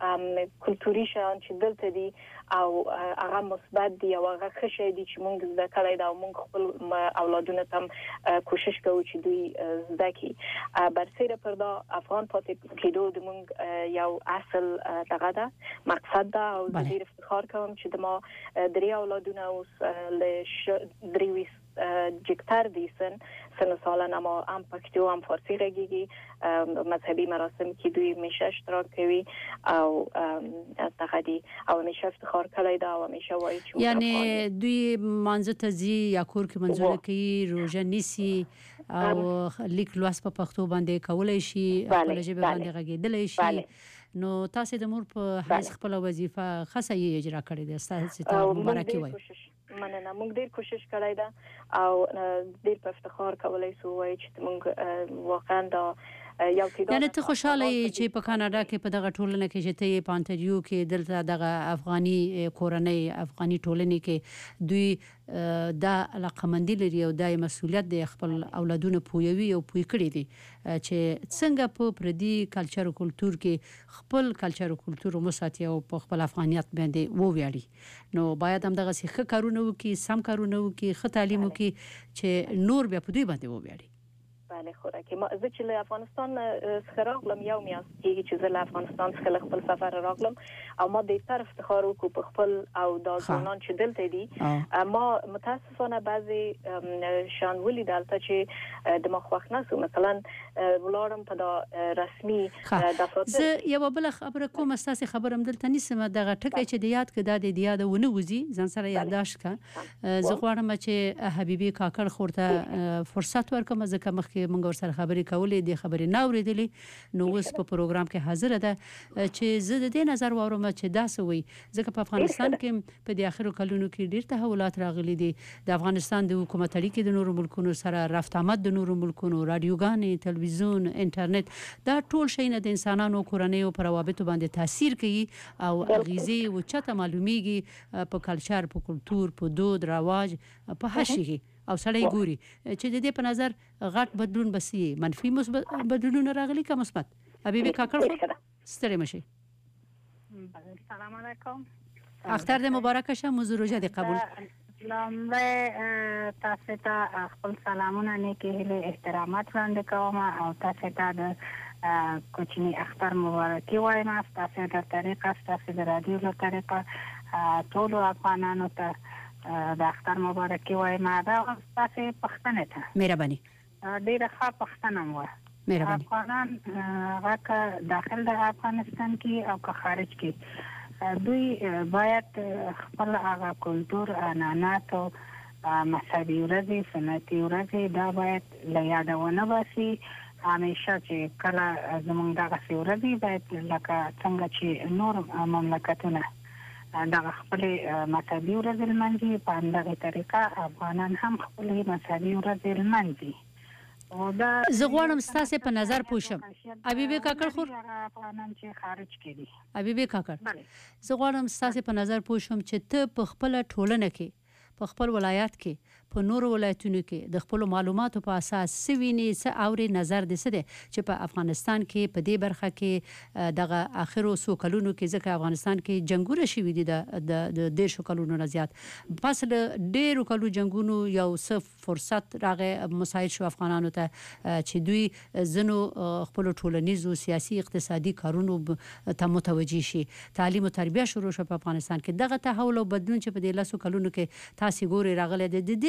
S11: کلتوري شان چې دلته دي او هغه مثبت دي او هغه ښه دي چې موږ زده کړی دا موږ خپل اولادونه تم کوشش کوو چې دوی زده کړي برسره پر دا افغان پاتې کېدو د موږ یو اصل دغه ده مقصد ده او ډیر افتخار کوم چې د ما درې اولادونه اوس له 23 جکتر دیسن سن سالن اما هم پښتو هم فارسی رګيږي مذهبي مراسم کې دوی همیشه اشتراک کوي او تقدی او همیشه افتخار کړی دا او همیشه وایي چې
S2: یعنی دوی مانځه ته ځي یا کور کې منځونه کوي روزه نیسي او لیک لوست په پښتو باندې کولای شي خپل ژبه باندې غږیدلی شي نو تاسو د مور په حیث خپل وظیفه خاصه یې اجرا کړې ده تاسو ته مبارکي وایم
S11: مننه موږ ډیر کوشش کړی ده او ډیر په افتخار کولای سو وای چې موږ واقعا دا
S2: یعنی ته خوشاله چې په کاناډا کې په دغه ټولنه کې چې ته په انټریو کې دلته دغه افغاني کورنۍ افغاني ټولنې کې دوی دا علاقمندي لري او د مسولیت د خپل اولادونو پویوي او پوی کړی دي چې څنګه په پردي کلچر او کلچر کې خپل کلچر او کلچر مساتي او په خپل افغانیت باندې وویاړي نو باید هم دغه ښه کارونه وکړي سم کارونه وکړي ښه تعلیم وکړي چې نور بیا په دوی باندې وویاړي
S11: بله خوراکي ما زه چې له افغانستان څخه راغلم یو میاشت کېږي چې زه له افغانستان څخه خپل سفر راغلم او ما د تر افتخار وکړ په خپل او د ځوانان چې دلته دي ما متاسفانه بعضی شان ولیدل چې د مخوخ نسو مثلا ولارم په د رسمي دفاتر
S2: زه یو بل خبره کوم استاسي خبرم دلته نیسم دغه ټکی چې د یاد کړه د یاد ونه وزي ځان سره یادداشت کا زه غواړم چې حبيبي کاکړ خورته فرصت ورکوم ځکه مخکې موږ ور سره خبرې کولې د خبرې نه اورېدلې نو اوس په پروګرام کې حاضر ده چې زه د دې نظر واورم چې دا سوي ځکه په افغانستان کې په د اخرو کلونو کې ډېر تحولات راغلي دي د افغانستان د حکومت اړیکې د نورو ملکونو سره رفت آمد د نورو ملکونو رادیوګانې تلویزیون انټرنیټ دا ټول شی نه د انسانانو کورنۍ او روابطو باندې تاثیر کوي او اغیزې او چته معلومیږي په کلچر په کلچر په دود رواج په هر شي او سړی ګوري چې د دې په نظر غټ بدلون بسي منفي بدلون راغلي که مثبت حبيبي کاکړ ستړي مشي
S12: سلام علیکم
S2: اختر د مبارک شه موضوع روزه دی قبول
S12: لومړی تاسو ته خپل سلامونه نیکې هیلې احترامات وړاندې کوم او تاسو ته د کوچنی اختر مبارکي وایم تاسو د طریقه تاسو د رادیو له طریقه ټول افغانانو ته د اختر مبارکي وایم دا تاسو پښتنه ته
S2: مهرباني
S12: ډیره ښه پښتنه مو
S2: مهرباني
S12: افغانان هغه داخل د افغانستان کې او که خارج کې دوی باید خپل هغه کلچر عنعنات او مذهبي ورځې سنتي ورځې دا باید له یادونه باسي همیشه چې کله زموږ دغه ورځې باید لکه څنګه چې نور مملکتونه دغه خپل مذهبي ورځې لمانځي په همدغه طریقه افغانان هم خپل مذهبي ورځې لمانځي
S2: زه غواړم ستاسو په نظر پوښم حبيبي کاکړ خور
S12: افغانان چې خارج کړي
S2: حبيبي کاکړ زه غواړم ستاسو په نظر پوښم چې ته په خپل ټولنه کې په خپل ولایت کې په نور ولایتونو کې د خپل معلوماتو په اساس سویني څه اوري نظر دې څه دي چې په افغانستان کې په دې برخه کې دغه اخرو سو کلونو کې ځکه افغانستان کې جنگونه شوي دي د ډېر شو کلونو نه زیات پس د ډېرو کلو جنگونو یو څه فرصت راغی مساعد شو افغانانو ته چې دوی زنو خپل ټولنیزو سیاسي اقتصادي کارونو ته متوجي شي تعلیم او تربیه شروع شو په افغانستان کې دغه تحول او بدلون چې په دې لاسو کلونو کې تاسو ګوري راغله د دې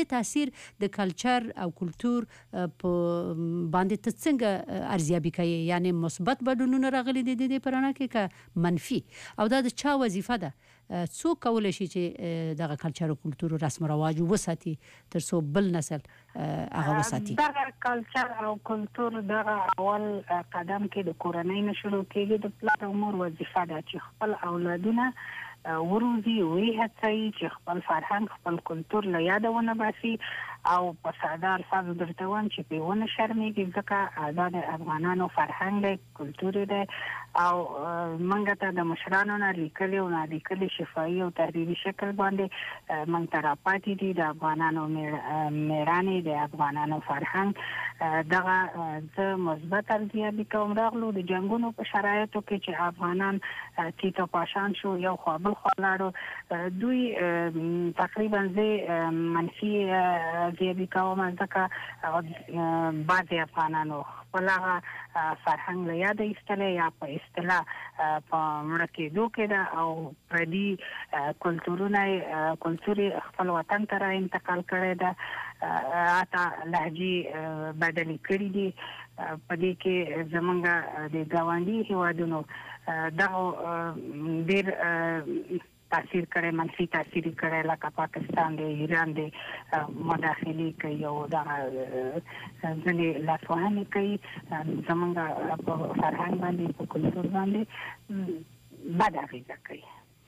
S2: دغه تاثیر د کلچر او کلچر په باندې ته څنګه ارزیابي کوي یعنی مثبت بدلونونه راغلي دي د پرانه کې که منفي او دا د چا وظیفه ده څوک کولای شي چې دغه کلچر او کلچر رسم او رواج وساتي تر څو بل نسل هغه وساتي
S12: دغه کلچر او کلچر دغه اول قدم کې د کورنۍ نه شروع کېږي د پلار او مور وظیفه ده چې خپل اولادونه وروزي وی هڅوي چې خپل فرهنګ خپل کلچر له یاده ونه باسي او په ساده الفاظ درته وایم چې په ونه شرمېږي ځکه دا د افغانانو فرهنګ دی کلچر دی او منګه ته د مشرانو نه لیکلي او نه لیکلي شفاهي او تحریري شکل باندې منګ ته راپاتې دي د افغانانو میړانې د افغانانو فرهنګ دغه زه مثبت ارزیابي کوم راغلو د جنګونو په شرایطو کې چې افغانان تیتو پاشان شو یو خوا بل خوا لاړو دوی تقریبا زه منفي ارزیابي کوم ځکه بعضې افغانانو خپل فرهنګ له یاده ایستلی یا په اصطلاح په مړه کېدو کې ده او پردي کلچر خپل وطن ته را انتقال کړی ده حتی لهجې بدلې کړي دي په دې کې زمونږ د ګاونډي هېوادونو دغه ډېر تاثیر کړی منفي تاثیر کړی لکه پاکستان دی ایران دی مداخلې کوي او دغه ځینې لاسوهنې کوي زمونږ په فرهنګ باندې په کلتور باندې بد اغېزه کوي.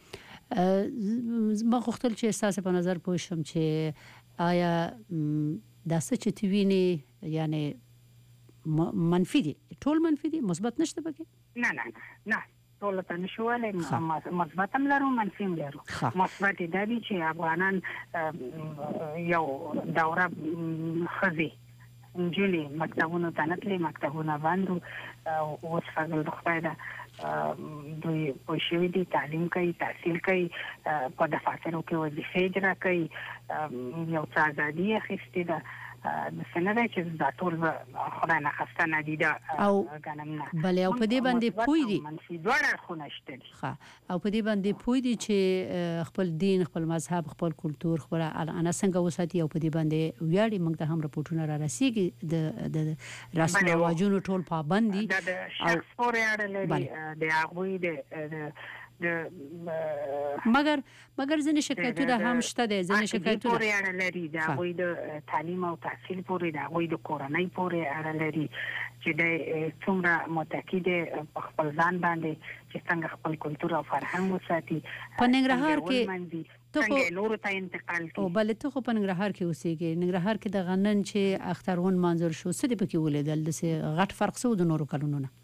S2: ما غوښتل چې ستاسو په نظر پوه شم چې آیا دا څه چې ته وینې یعنی منفي دي ټول منفي دي مثبت نشته پکې؟
S12: نه ټول ته نشوالي مثبت هم لرو منفي هم لرو. مثبت دا دي چې افغانان یو دوره ښځې نجونې مکتبونو ته نه تللې مکتبونه بند اوس فضل د خدای ده دوی پوه شوي دي تعلیم کوي تحصیل کوي په دفاترو کې وظیفې اجرا کوي یو څه ازادي اخیستې ده د سنده چې دا ټول خدای نه خسته نه دي دا
S2: او بلې او په دې باندې پوي دي او په دې باندې پوي دي چې خپل دین خپل مذهب خپل کلچر خپل انا څنګه وساتي او په دې باندې ویاړي موږ ته هم راپورټونه را رسیږي د رسم رواجونو ټول پابند دي
S12: د شخص پورې اړه لري د هغوی د
S2: مگر ځینې شکایتونه هم شته دي ځینې شکایتونه
S12: پورې اړه لري د هغوی د تعلیم او تحصیل پورې د هغوی د کورنۍ پورې اړه لري چې د څومره متکی دي په خپل ځان باندې چې څنګه خپل کلچر او فرهنګ وساتي.
S2: په ننګرهار کې
S12: څنګه نور ته انتقال کی
S2: او بل ته خو په ننګرهار کې اوسېږي ننګرهار کې د غنن چې اخترون منظر شو څه دې پکې ولیدل د غټ فرق څه د نورو کلونو نه؟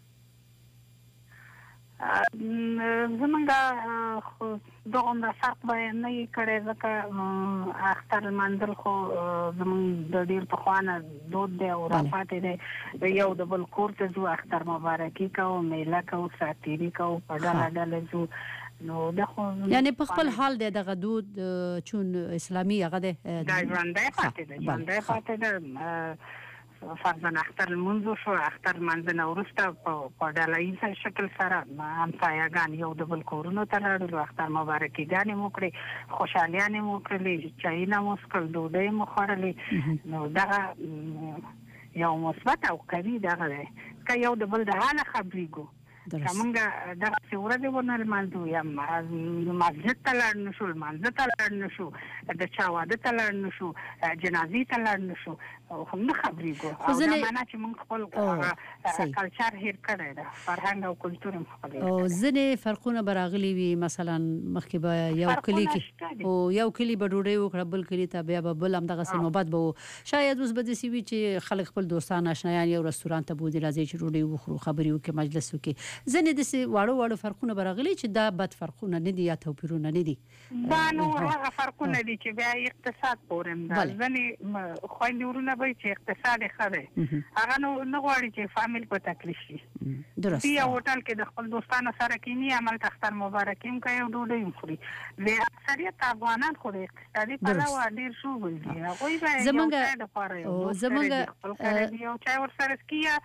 S12: زمونږ دغه د فرق بیان نه کړی ځکه اختر منزل خو زمونږ د ډېر پخوانه دود دی او راپاتې دی یو د بل کور ته ځو اختر مبارکي کوو میله کوو ساتیري کوو په ډله ډله ځو نو دا خو
S2: یعنی په خپل حال دی دغه دود چون اسلامي هغه دی
S12: دا ژوندی پاتې ده فرضاً اختر لمونځ شو اختر لمانځه نه وروسته په ډله ییز شکل سره همسایهګان یو د بل کورونو ته لاړلو اختر مبارکیګانې مو کړې خوشحالیانې مو کړلې چایونه مو څښل ډوډۍ مو خوړلې نو دغه یو مثبت او قوي دغه دی که یو د بل د حاله خبرېږو که موږ دغسې ورځې ونه لمانځو یا مسجد ته لاړ نه شو لمانځه ته لاړ نه شو د چا واده ته لاړ نه شو جنازې ته لاړ نه شو هم نه خبرېږو او دا معنا چې موږ خپل کلچر هېر کړی ده فرهنګ او کلتور هم خپل
S2: او ځینې فرقونه به راغلي وي مثلا مخکې به یو کلي کې او یو کلي به ډوډۍ وکړه بل کلي ته بیا به بل همدغسې نوبت به و شاید اوس به داسې وي چې خلک خپل دوستان اشنایان یو رستوران ته بوځي راځي چې ډوډۍ وخورو خبرې وکړي مجلس وکړي ځینې داسې واړه فرقونه به راغلي چې دا بد فرقونه نه دي یا توپیرونه نه دي
S12: دا نو هغه فرقونه دي چې بیا اقتصاد پورې هم ده ځینې خویندې ورونه به چې اقتصاد یې ښه دی هغه نو نه غواړي چې فامیل په تکلیف شي دوی یو هوټل کې د خپل دوستانو سره کیني هملته اختر مبارکي هم کوي او ډوډۍ هم خوري د اکثریت افغانان خو د اقتصادي پلوه ډېر شوبل دي هغوی به یو چای دپاره یو دوست سره دي خپل کره دي یو چای ورسره څکي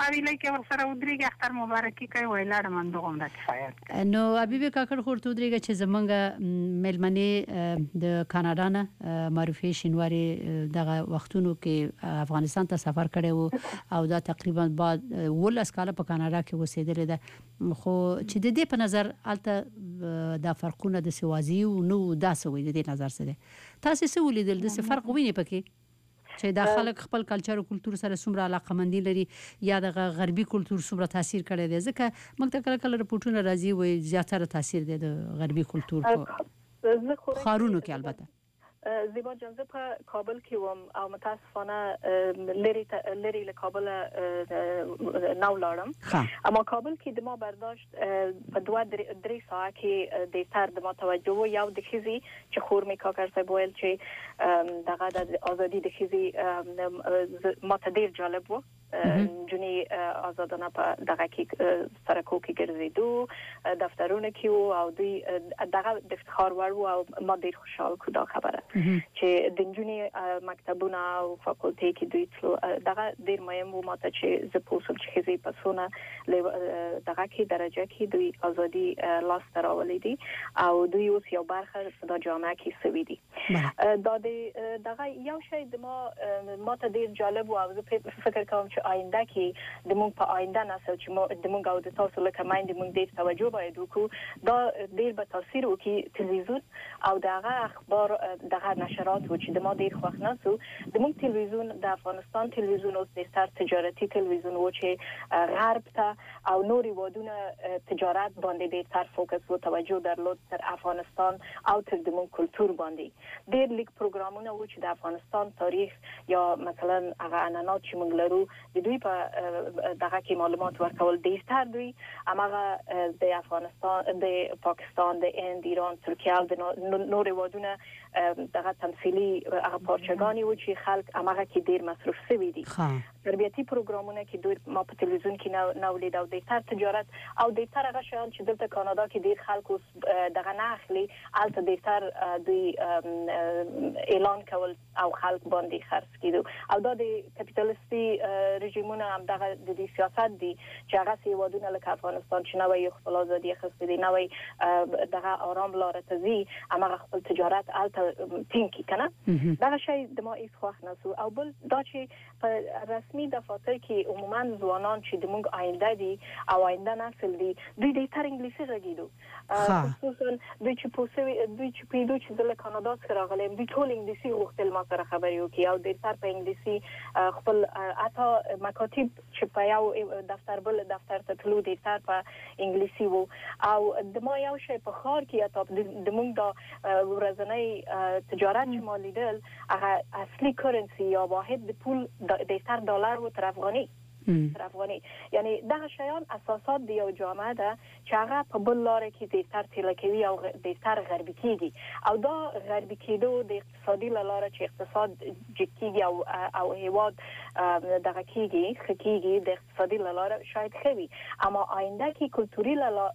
S12: قبیله کې ورسره ودرېږي اختر مبارکي کوي وای لاړم من دغه عمره کفایت
S2: نو حبیب کاکړ خورته ودرېږي چې زمونږ ملمنې د کاناډا نه معرفي شینواری دغه وختونو کې افغانستان ته سفر کړی وو او دا تقریبا بعد ولس کاله په کاناډا کې اوسېدل ده خو چې د دې په نظر الته دا فرقونه د سوازي او نو دا سوي د دې نظر سره تاسو څه ولیدل د فرق ویني پکې چې دا خلک خپل کلچر او کلچر سره څومره علاقمندي لري یا د غربي کلچر څومره تاثیر کړی دی ځکه موږ ته کله کله رپورټونه راځي وي زیاتره تاثیر دی د غربي کلچر په خارونو کې البته
S11: زیبا جان زه په کابل کې وم او متاسفانه لری له کابل نو لاړم اما کابل کې د ما برداشت په 2-3 ساعت کې د تر د ما توجه یو د خزي چې خور می کاکر صاحب ویل چې دغه د ازادي د خزي ما ته ډیر جالب و جونی آزادانه په دغه کې سرکو کې ګرځېدو دفترونه کې او دوی دغه د افتخار ور او ما ډیر خوشحال کو دا خبره چې د جونی مکتبونه او فاکولټي کې دوی دغه ډیر مهم و ماته چې ز پوسل چې خزي پسونه دغه کې درجه کې دوی ازادي لاس تراولې دي او دوی اوس یو برخه د جامعه کې سوي دي دا دغه یو شی د ما ته ډیر جالب او زه فکر کوم چې آینده کې د مونږ په آینده نسل چې د مونږ او د تاسو لکه مایند مونږ ډیر توجه باید وکړو دا ډیر به تاثیر وکړي تلویزیون او دغه اخبار دغه نشرات و چې د ما ډیر خوښ نه سو د مونږ تلویزیون د افغانستان تلویزیون اوس د ستر تجارتي تلویزیون و چې غرب ته او نوري ودونه تجارت باندې ډیر تر فوکس و توجه درلود تر افغانستان او تر د مونږ کلچر باندې ډیر لیک پروګرامونه و چې د افغانستان تاریخ یا مثلا هغه عنعنات چې مونږ لرو د دوی په دغه کې معلومات ورکول ډیر تر دوی امغه د افغانستان د پاکستان د هند ایران ترکیه او د نوري ودونه دغه تمثيلي هغه پارچګانی و چې خلک امغه کې ډیر مصرف شوی دي تربیتی پروګرامونه کې دوی ما په تلویزیون کې نو لید او د تر تجارت او د تر هغه شان چې دلته کاناډا کې ډیر خلکو دغه نه اخلي الته د تر دوی اعلان کول او خلک باندې خرڅ کیدو او دا د کپټالیستي رژیمونه هم دغه د دې سیاست دي چې هغه سیوادونه لکه افغانستان چې نوې خپل ازادي خسته دي نوې دغه آرام لار ته زی امغه خپل تجارت الته تینکی کنه دا شی د ما هیڅ خوښ نه سو او بل دا چې په رسمي دفاتر کې عموما ځوانان چې د موږ آینده دي او آینده نسل دي دوی د تر انګلیسي غږیدو خصوصا دوی چې پوسوي دوی چې پیدو چې د کاناډا څخه راغلي دوی ټول انګلیسي غوښتل ما سره خبرې وکړي او د تر په انګلیسي خپل اته مکاتب چې په یو دفتر بل دفتر ته تلو د تر په انګلیسي وو او د ما یو شی په خار کې اته د موږ د ورځنی تجارت چې مالیدل هغه اصلي کرنسي یا واحد د پول د تر ډالر و تر افغاني یعنی دغه شیان اساسات دی یو جامعه ده چې هغه په بل لار کې د تر تلکوي او د تر غربي کېږي او دا غربي کېدو د اقتصادي لاره چې اقتصاد جکیږي او هیواد دغه کېږي د اقتصادي لاره شاید خوي اما آینده کې کلتوري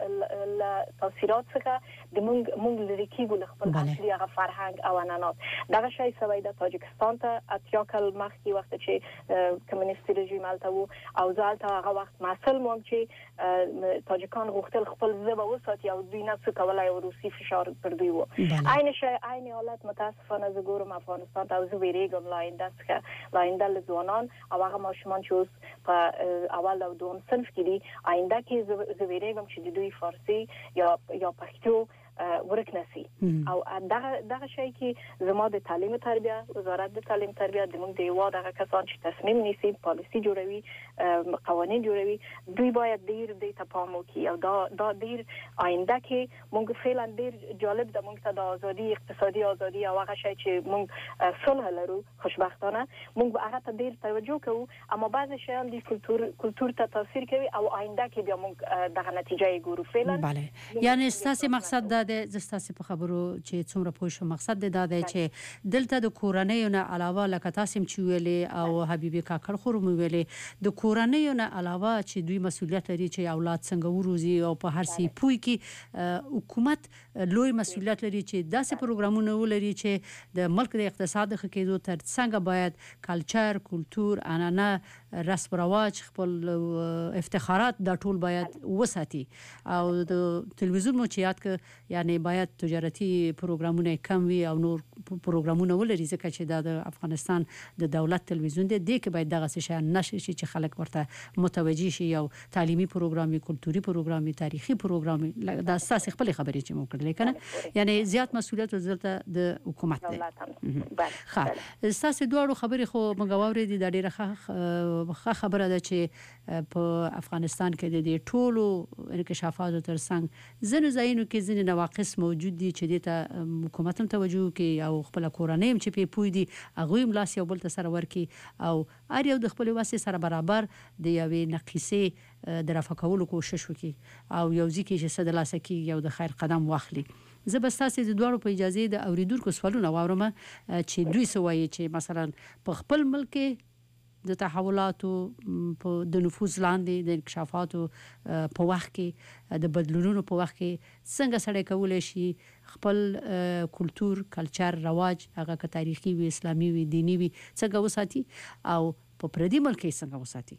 S11: تاثیرات څخه د مونږ لري کېږي خپل اصلي هغه فرهنګ او عنعنات دغه شی سوي د تاجکستان ته اتیا کال مخکې وخت چې کمونیستي رژیم الته وو او ځالته هغه وخت مسل مو چې تاجکان غوښتل خپل ژبه وساتي او دوی نه څه کولای او روسي فشار پر دوی وو عین حالت متاسفانه زګورم افغانستان ته زه ویریږم لاینده لزوانان او هغه ماشومان چې اوس په اول او دوم صنف کې دي آینده کې زه ویریږم چې دوی فارسی یا پښتو ورک نسی او دغه شی کې زما د تعلیم او تربیه وزارت د تعلیم تربیه د موږ د یو دغه کسان چې تصمیم نیسي پالیسی جوړوي قوانین جوړوي دوی باید ډیر د تپام وکړي او دا ډیر آینده کې موږ فعلا ډیر جالب د موږ ته د ازادي اقتصادي ازادي او هغه شی چې موږ صلح لرو خوشبختانه موږ هغه ته ډیر توجه کوو اما بعض شیان د کلچر ته تاثیر کوي او آینده کې بیا موږ دغه نتیجه ګورو فعلا
S2: بله یعنی ستاسو مقصد د زستاسي په خبرو چې څومره پوه شو مقصد دا دی چې دلته د کورنۍ نه علاوه لکه تاسو چې ویلې او حبیبي کاکړ خور مو ویلې د کورنۍ نه علاوه چې دوی مسولیت لري چې اولاد څنګه وروزي او په هر څه پوي کې حکومت لوی مسولیت لري چې داسې پروګرامونه ولري چې د ملک د اقتصاد ښه کېدو تر څنګه باید کلچر کلتور عنعنه رسم رواج خپل افتخارات دا ټول باید وساتي او د تلویزیون مو چې یاد ک یعنی باید تجارتي پروګرامونه کم وي او نور پروګرامونه ولري ځکه چې د افغانستان د دولت تلویزیون دی کې باید دغه څه نشي چې خلک ورته متوجي شي او تعلیمي پروګرامي کلتوري پروګرامي تاریخي پروګرامي دا اساس خپل خبرې چې مو کړل کنه یعنی زیات مسولیت ورته د حکومت دی ښه اساس دوړو خبرې خو مګاوري دي د ډیره خبره ده چې په افغانستان کې د دې ټولو انکشافاتو ترڅنګ ځینې ځایونو کې ځینې نواقص موجود دي چې د حکومت هم توجه کوي او خپل کورنۍ هم چې په پوي دي هغه هم لاس یو بل ته سره ورکي او هر یو د خپل واسه سره برابر د یوې نقیصې د رفع کولو کوشش وکړي او یو ځکه چې صد لاسه کې یو د خیر قدم واخلي زه به تاسو د دوړو په اجازه د اوریدونکو سوالونه واورم چې دوی سوایي چې مثلا په خپل ملک د تحولاتو د نفوذ لاندې د انکشافاتو په وخت کې د بدلونونو په وخت کې څنګه سړی کولای شي خپل کلتور کلچر رواج هغه که تاریخي وي اسلامي وي دینی وي څنګه وساتي او په پردي ملک کې څنګه وساتي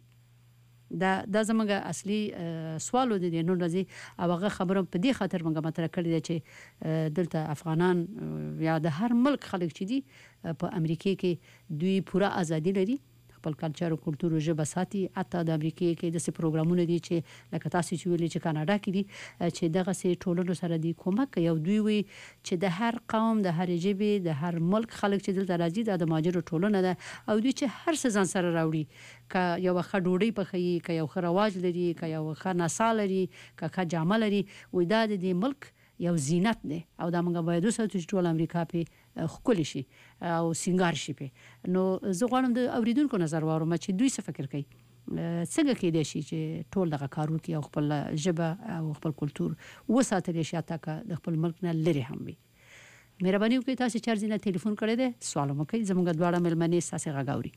S2: دا زموږ اصلي سوال دی نو راځي او هغه خبره په دې خاطر موږ مطرح کړی دی چې دلته افغانان یا د هر ملک خلک چې دي په امریکا کې دوی پوره ازادي لري خپل کلچر او کلتور او ژبه ساتي حتی د امریکا کې د څه پروګرامونه دي چې لکه تاسو چې ویلي چې کاناډا کې دي چې دغه سه ټولنو سره دی کومک یو دوی وي چې د هر قوم د هر ژبې د هر ملک خلک چې دلته راځي د ماجر ټولنه ده او دوی چې هر څه ځان سره راوړي ک یو ښه ډوډۍ پخوي ک یو ښه رواج لري ک یو ښه نسل لري ک ښه جامه لري وې دا د ملک یو زینت دی او دا موږ باید وساتو چې ټول امریکا په خولي شي او سنگار شي په نو زه غواړم د اوریدونکو نظر واورم چې دوی څه فکر کوي څنګه کېدای شي چې ټول دغه کارو کې او خپل ژبه او خپل کلتور وساتل شي تاکه د خپل ملک نه لري هم وي مهرباني وکړئ تاسو چارجینه ټلیفون کړی دی سوال مو کوي زموږ دواړه ملمنې تاسو غاوري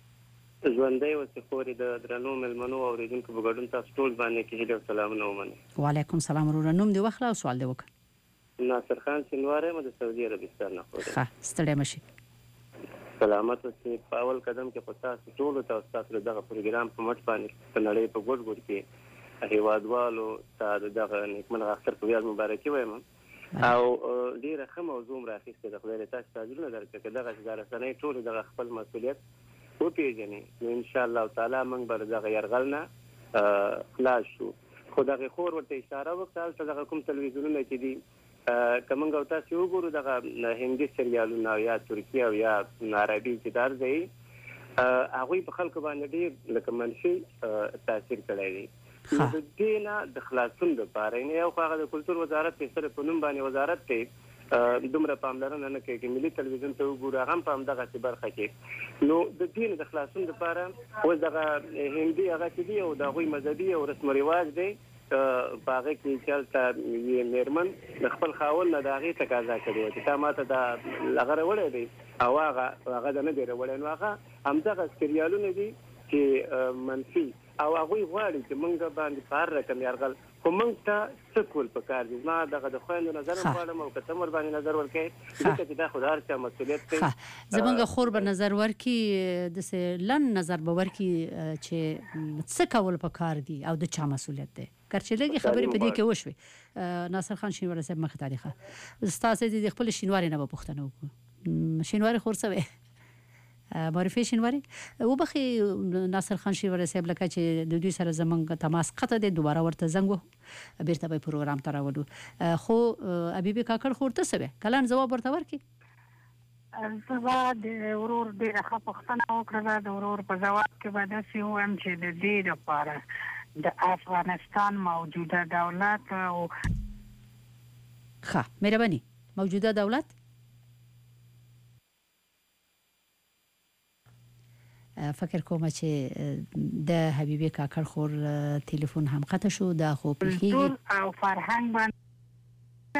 S13: ژوندۍ وسخوري د درنو ملمنو اوریدونکو په ګډون تاسو ټول باندې کې هیله سلامونه ومنه
S2: وعلیکم السلام ورونوم دی وخت او سوال دی وک
S13: ناصر خان سنواره مده سعودي عربستان نه خو
S2: ښه ستړی مشي
S13: سلامت اوسئ په اول قدم کې په تاسو ټول تاسو دغه پروګرام په مټ باندې په نړۍ په ګډ ګډ کې هیوادوالو ته دغه نیکمرغه اختر په ویاړ مبارکي وایم او ډیره ښه موضوع راخیسته د خدای تاسو تاسو درکه دغه ځارسنې ټول دغه خپل مسؤلیت وپیژني نو ان شاء الله تعالی موږ به دغه يرغلنا خلاص شو خو دغه خور ورته اشاره وکړه چې دغه کوم تلویزیونونه چې دي کومه تاسو وګورئ دغه هندي سریالونه یا ترکیه او یا عربي چې درځي هغه په خلکو باندې ډیر لکه منفي تاثیر کړی دی د دینه د خلاصون لپاره نه یو هغه د کلتور وزارت سره په نوم باندې وزارت ته دومره پاملرنه نه کوي چې ملي تلویزیون ته وګورئ هغه په همدغه برخه کې نو د دین د خلاصون لپاره او دغه هندي هغه چې دی او د غوي مذهبي او رسم رواج دی باغ کې چلته یې میرمن د خپل خاون نه داغي تقاضا کړې و چې ماته دا لغره وړې دی او هغه د نه دی وړې نو هغه همدغه سریالونه دي چې منفي او هغه غواړي چې موږ باندې پار رقم يرغل کومه ته څکول پکار دي ما دغه د خويندو نظر غواړم او کتمر باندې نظر ورکړي چې دا خدای ته مسؤلیت کوي
S2: زمونږ خور به نظر ورکي د لن نظر به ورکي چې څه کول پکار دي او د چا مسؤلیت ده کرچلګي خبرې په دې کې وشوي ناصر خان شینواری صاحب مخ تاریخه استاد دې خپل شینواری نه پوښتنه وکړه شینواری خورڅوي معرفي شینواری وبخي ناصر خان شینواری صاحب لکه چې د دوی سره زمونږ تماس قطع دی دوباره ورته زنګ وو بیرته به پروګرام ته راوړو خو حبیبي کاکړ خورته سوي کلان جواب ورته ورکي
S12: زه د ورور ډیره ښه پوښتنه وکړه د ورور په جواب کې به داسې ووایم چې د دې لپاره د افغانستان موجوده دولت او
S2: ښه مهرباني موجوده دولت فکر کوم چې د حبیبي کاکړ خور ټلیفون هم قطع شو دا خو
S12: کلتور او فرهنګ باندې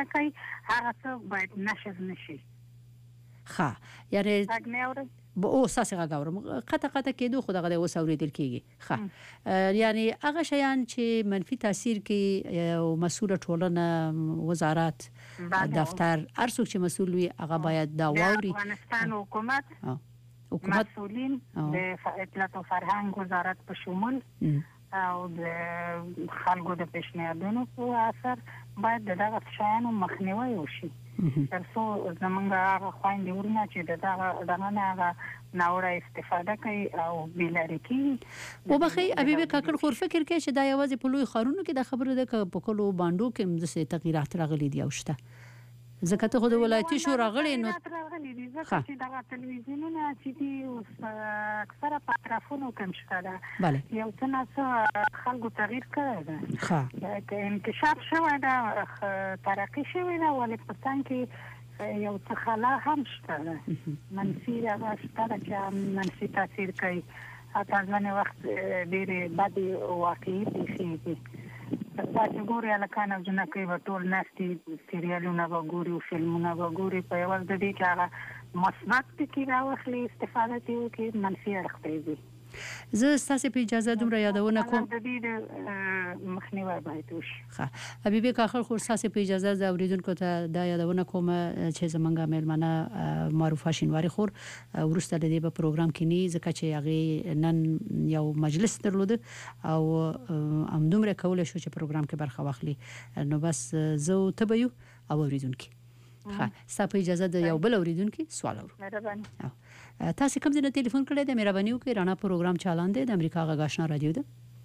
S12: استفاده کوي هغه څه باید نشر نشي.
S2: ښه یعنی او اساسي غاورم قطه کېدو خو دغه اوس اوریدل کیږي. ښه یعنی هغه شیان چې منفي تاثیر کوي او مسؤل ټولنه وزارت دفتر هر څوک چې مسؤل وي هغه باید دا واوري.
S12: افغانستان حکومت مسؤلین د اطلاعات او فرهنګ وزارت په شمول او د خلکو د پیشنهادونو په اثر باید دغه شیانو مخنیوي وشي. ترڅو زمونږ هغه خویندې ورونه چې دغه نه ناوړه استفاده کوي او بېلارې کېږي.
S2: وبخښئ حبیبه کاکړ خو فکر کوي چې دا یوازې په لوی ښارونو کې دا خبره ده که په کلو بانډو کې هم داسې تغییرات راغلي دي او شته؟ ځکه ته خو د ولایتي شورا غړی نو
S12: ځکه چې دغه تلویزیونونه چې دي اوس اکثره په اطرافونو کې هم شته ده، یو څه ناڅه خلکو تغییر کړی ده، انکشاف شوی ده، ترقي شوی ده، ولې په څنګ کې یو څه خلا هم شته ده، منفي هغه شته ده چې منفي تاثیر کوي. حتی ځینې وخت ډېرې بدې واقعي پېښېږي. تاسو ګورئ هلکان او جنکۍ به ټول ناستې سیریالونه به ګوري او فلمونه به ګوري، په یوازې د دې چې هغه مثبت پکې راوخلي استفاده ترې وکړي، منفي اړخ ته یې ځي.
S2: زه ستاسو په اجازه دومره یادونه کوم
S12: د دې مخنیوی باید وشي.
S2: ښه حبیبي کاخر خو ستاسو په اجازه د اوریدونکو ته دا یادونه کوم چې زمونږ میلمنه معروفه شینواری خور ورسته د دې په پروګرام کې نه ځکه چې هغه نن یو مجلس درلوده او همدومره کول شو چې پروګرام کې برخه واخلي. نو بس زه ته به یو اوریدونکو ښه ستاسو په اجازه د یو بل اوریدونکو سوال اورو.
S12: مهرباني.
S2: تاسو کوم ځای ټلیفون کړی د مهرباني وکړئ رانا پروګرام چالان دی د امریکا غږ آشنا رادیو ده.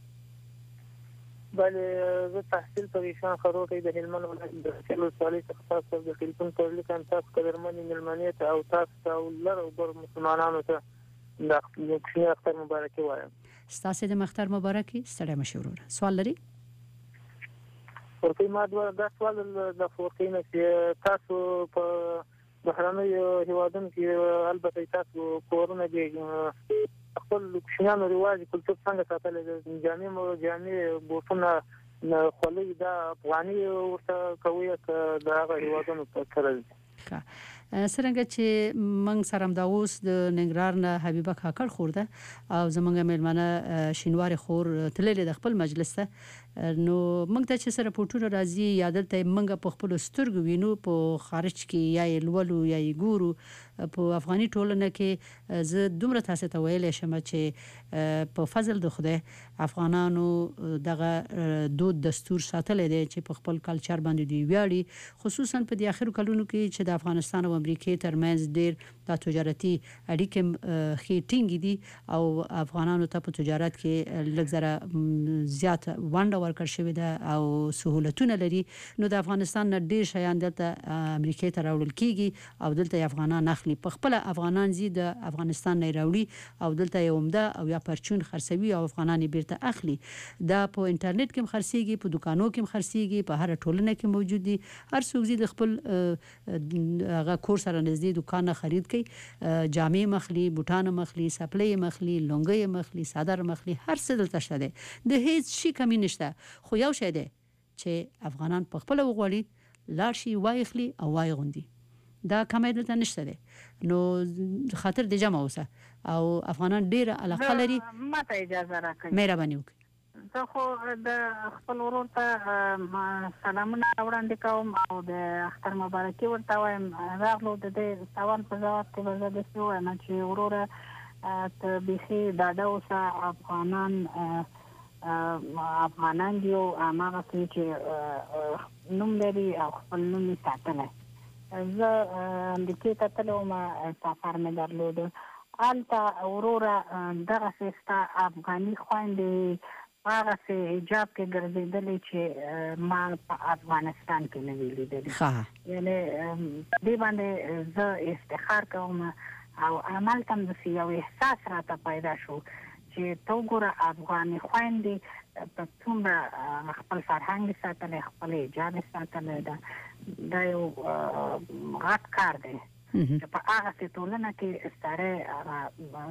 S14: بله زه تحصیل په ویشان خروټی د هلمند ولایت د کلو سالي څخه تاسو د ټلیفون پر لیکن تاسو قدرمن ملمنیت او تاسو او لر او بر مسلمانانو ته د کوچنی اختر مبارکي وایم.
S2: تاسو د اختر مبارکي ستړي مشوره. سوال لري؟
S14: ورته ما دا سوال د فورتینه چې تاسو په بهرنیو هیوادونو کې البته تاسو کورونه دي خپل کوچنیانو رواج کلتور څنګه ساتل دي؟ جامې بوټونه خولۍ دا افغاني ورته کوي که د هغه هیوادونو په سره دي؟
S2: څنګه چې موږ سره هم دا اوس د ننګرهار نه حبیبه کاکړ خور ده او زمونږ میلمنه شینواری خور تللې د خپل مجلس ته، نو موږ ته چې سره پورټونه راځي یا دلته موږ په خپل سترګو وینو په خارج کې یا لولو یا ګورو په افغاني ټولنه کې. زه دومره تاسو ته ویلی شم چې په فضل د خدای افغانانو دغه دود دستور ساتلی دی چې په خپل کلچر باندې دی ویاړي، خصوصا په د اخرو کلونو کې چې د افغانستان او امریکې ترمنځ ډیر د تجارتي اړیکې ښې ټینګې دي او افغانانو ته په تجارت کې لږ زره زیات ونډه ورکړل شوې ده او سهولتونه لري. نو د افغانستان نه ډیر شیان دلته امریکې ته راوړل کیږي او دلته افغانان اخلي، په خپل افغانان زی د افغانستان نه راوړي او دلته یو عمده او یا پرچون خرڅوي او افغانان بیرته اخلي. دا په انټرنیټ کې خرڅيږي، په دکانو کې خرڅيږي، په هر ټولنه کې موجود دي. هر څوک زی د خپل هغه کور سره نږدې دکان خرید کوي، جامې مخلي، بوټان مخلي، سپلې مخلي، لونګي مخلي، صدر مخلي، هر څه دلته شته. د هیڅ شي کمی نشته، خو یو شی دی چې افغانان په خپل وغوړي لاړ شي وایخلي او وایغوندي، دا کمی دلته نشته دی. نو خاطر د جمع اوسه او افغانان ډیر علاقه لري.
S12: ماته اجازه راکړئ.
S2: مهرباني وکړئ.
S12: زه خو د خپل ورور ته سلامونه وړاندې کوم او د اختر مبارکي ورته وایم. راغلو د دې سوال په ځواب کې به زه داسې ووایم چې وروره ته بیخي ډاډه اوسه، افغانان دي او هماغسې چې نوم لري او خپل نوم یې ساتلی. زه امریکې ته تللی وم، سفر مې درلوده. هلته وروره دغسې ستا افغاني خویندې هغسې حجاب کې ګرځېدلې چې ما په افغانستان کې نه وي لیدلي. یعنې دې باندې زه افتخار کوم او همالته هم داسې یو احساس راته پیدا شو چې ته وګوره افغاني خویندې په څومره خپل فرهنګ ساتلی، خپل حجاب ساتلی ده. دا یو غټ کار دی چې په هغسې ټولنه کې سړی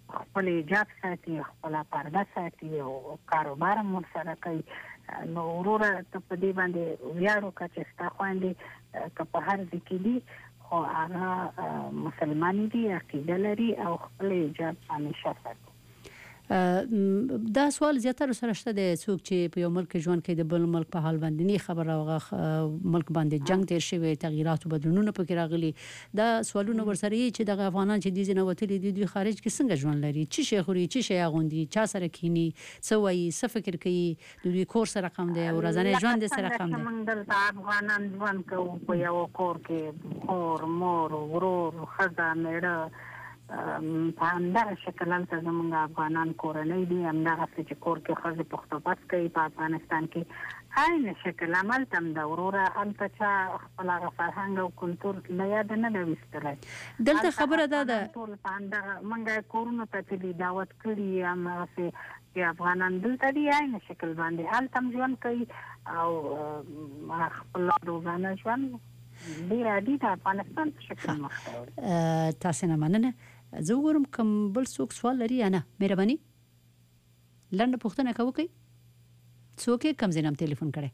S12: خپل ایجاب ساتي، خپل پرده ساتي او کاروبار هم ورسره کوي. نو وروره ته په دې باندې ویاړ وکړه چې ستا خویندې که په هر ځای کې دي خو هغه مسلمانې دي، عقیده لري او خپل ایجاب همیشه ساتي.
S2: دا سوال زیاتره سره شته د څوک چې په یو ملک ژوند کوي د بل ملک په حال باندې نه خبر راغه ملک باندې جنگ تیر شوی، تغیرات او بدلونونه پکې راغلي. دا سوالونه ورسره چې د افغانان چې د ځنه وتلي دي دوی خارج کې څنګه ژوند لري، چې شي خوري، چې شي غوندي، چا سره کینی، څه وایي، څه فکر کوي، د دوی کور سره رقم دی او ورځنی ژوند سره رقم دی.
S12: موږ دلته افغانان ژوند کوو په یو کور کې، خور، مور، ورور، ښځه، میړه، په همدغه شکل هلته زموږ افغانان کورنۍ دي. همدغسې چې کور کې ښځې پخته بس کوي په افغانستان کې عین شکل هملته هم ده. وروره هلته چا خپل هغه فرهنګ او کلتور له یاده نه ده ویستلی.
S2: دلته خبره دا ده
S12: ټول په همدغه موږ کورونو ته چې دعوت کړي همغسې چې افغانان دلته دي عین شکل باندې هلته هم ژوند کوي او خپل روزانه ژوند ډېر عادي د افغانستان په شکل مخته وړي.
S2: تاسې نه مننه. زه وګورم کوم بل څوک سوال لري یا نه. مهرباني لنډه پوښتنه کوئ. څوک یې کوم ځای نه تلیفون کړی؟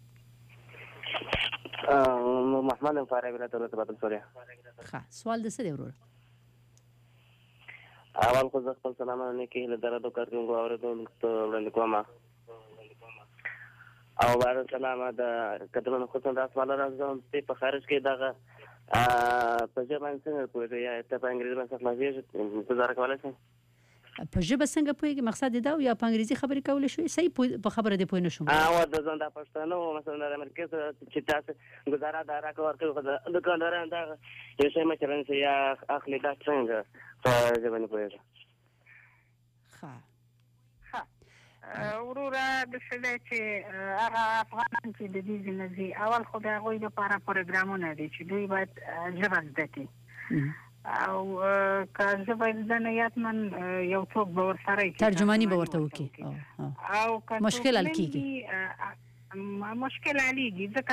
S13: محمد فارغ ولایت دولت بدل سوریا.
S2: ښه سوال د څه دی وروره؟
S13: اول خو زه خپل سلامونه کې له درادو کارکونکو اورېدونکو ته وړاندې کوم او بار سلامه د کتلونو خو څنګه سوال راځم چې په خارج کې دغه په ژبه څنګه پوهېږي یا ته په انګریزي باندې خلاصېږي انتظار کولی شم؟
S2: په ژبه څنګه پوهېږي مقصد دا یا په انګریزي خبرې کولی شوې؟ صحیح په خبره دې پوه نه شوم.
S13: د ځان د پښتنو مثلا د امریکې چې تاسو ګزاره د راکړه ورکړې خو د دوکانداران دغه یو شی مثلا یا اخلي دا څنګه په ژبه نه پوهېږي؟
S2: ښه
S12: وروره داسې دی چې هغه افغانان چې د دې ځای نه ځي اول خو د هغوی دپاره پروګرامونه دي چې دوی باید ژبه زده کړي او که ژبه زده نه یاتمن یو څوک به ورسره
S2: ترجماني به ورته وکړي
S12: او
S2: مشکل حل کېږي.
S12: مشکل حلېږي ځکه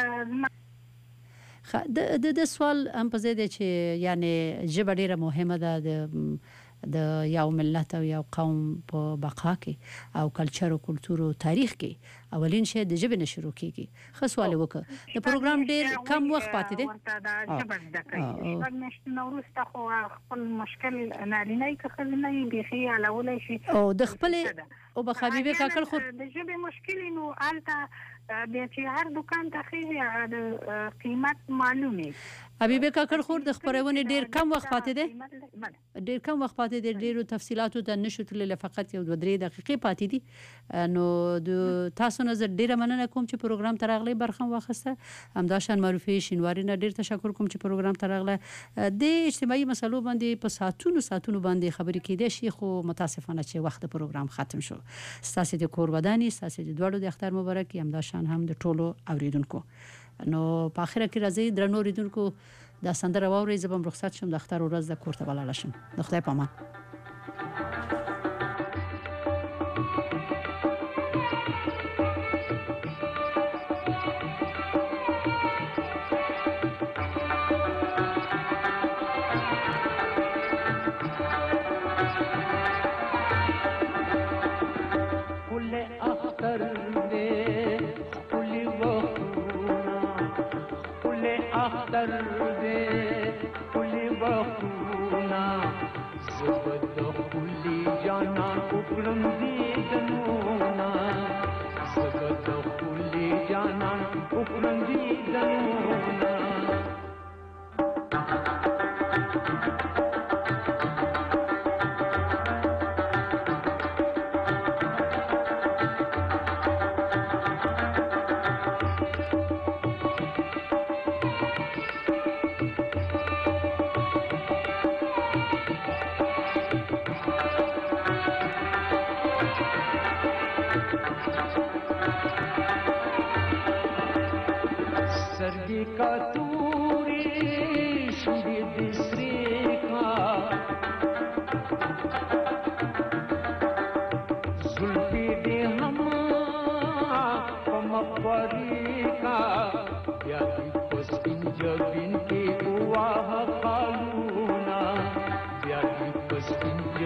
S2: د سوال هم په ځای دی چې یعنې ژبه ډېره مهمه ده د یو ملت او یو قوم په بقا کې او کلچر او کلتور او تاریخ کې اولین شی د ژبې نه شروع کیږي. ښه سوال وکړه. د پروګرام ډېر کم وخت پاتې دی.
S12: شپږ میاشتې وروسته خو خپل مشکل نارینه یې که ښځینه یې بیخي حلولی شي
S2: او د خپلې او به حبیبې کاکړ خو
S12: د ژبې مشکل نو هلته بیا چې هر دکان ته خېږي هغه د قیمت معلومې
S2: حبیبې کاکړ خور د خپرونې ډېر کم وخت پاتې دی. ډېر کم وخت پاتې دی. ډېرو تفصیلاتو ته نشو تللی فقط یو 2-3 دقیقې پاتې دي. نو د تاسو نه زه ډېره مننه کوم چې پروګرام ته راغلی برخه هم واخیسته. همداشان معروفې شینواري نه ډېر تشکر کوم چې پروګرام ته راغله. د اجتماعي مسلو باندې په ساعتونو باندې خبرې کېدای شي خو متاسفانه چې وخت پروګرام ختم شو. ستاسو د کور وداني ستاسو د دوړو د اختر مبارک همداشان هم د ټولو اوریدونکو. نو په اخر کې راځي درنو اوریدونکو دا سندره واورئ. زه به رخصت شم د اختر ورځ د کور ته ولاړ شم. د خدای په امان.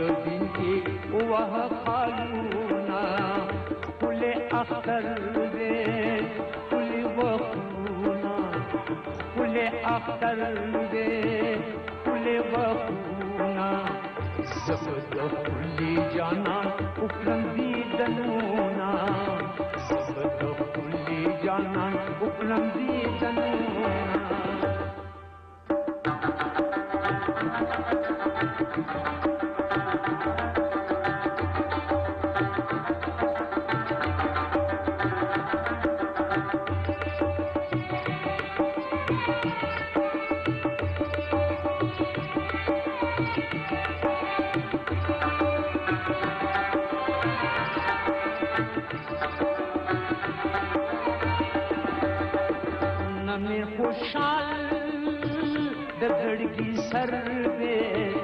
S15: दिन की वह खालूना खुले अख्तर दे खुली वखूना खुले अख्तर दे खुले वखूना जबद खुली जाना उपलंदी दनूना जबद खुली जाना उपलंदी दनूना खुशाल दगड़गी सर पे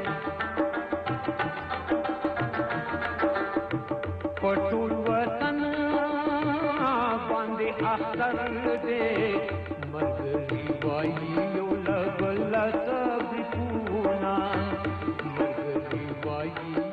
S15: पटूर वतन बांधे अख्तर दे मरगरी वाई लगल तब पूना मरगरी वाई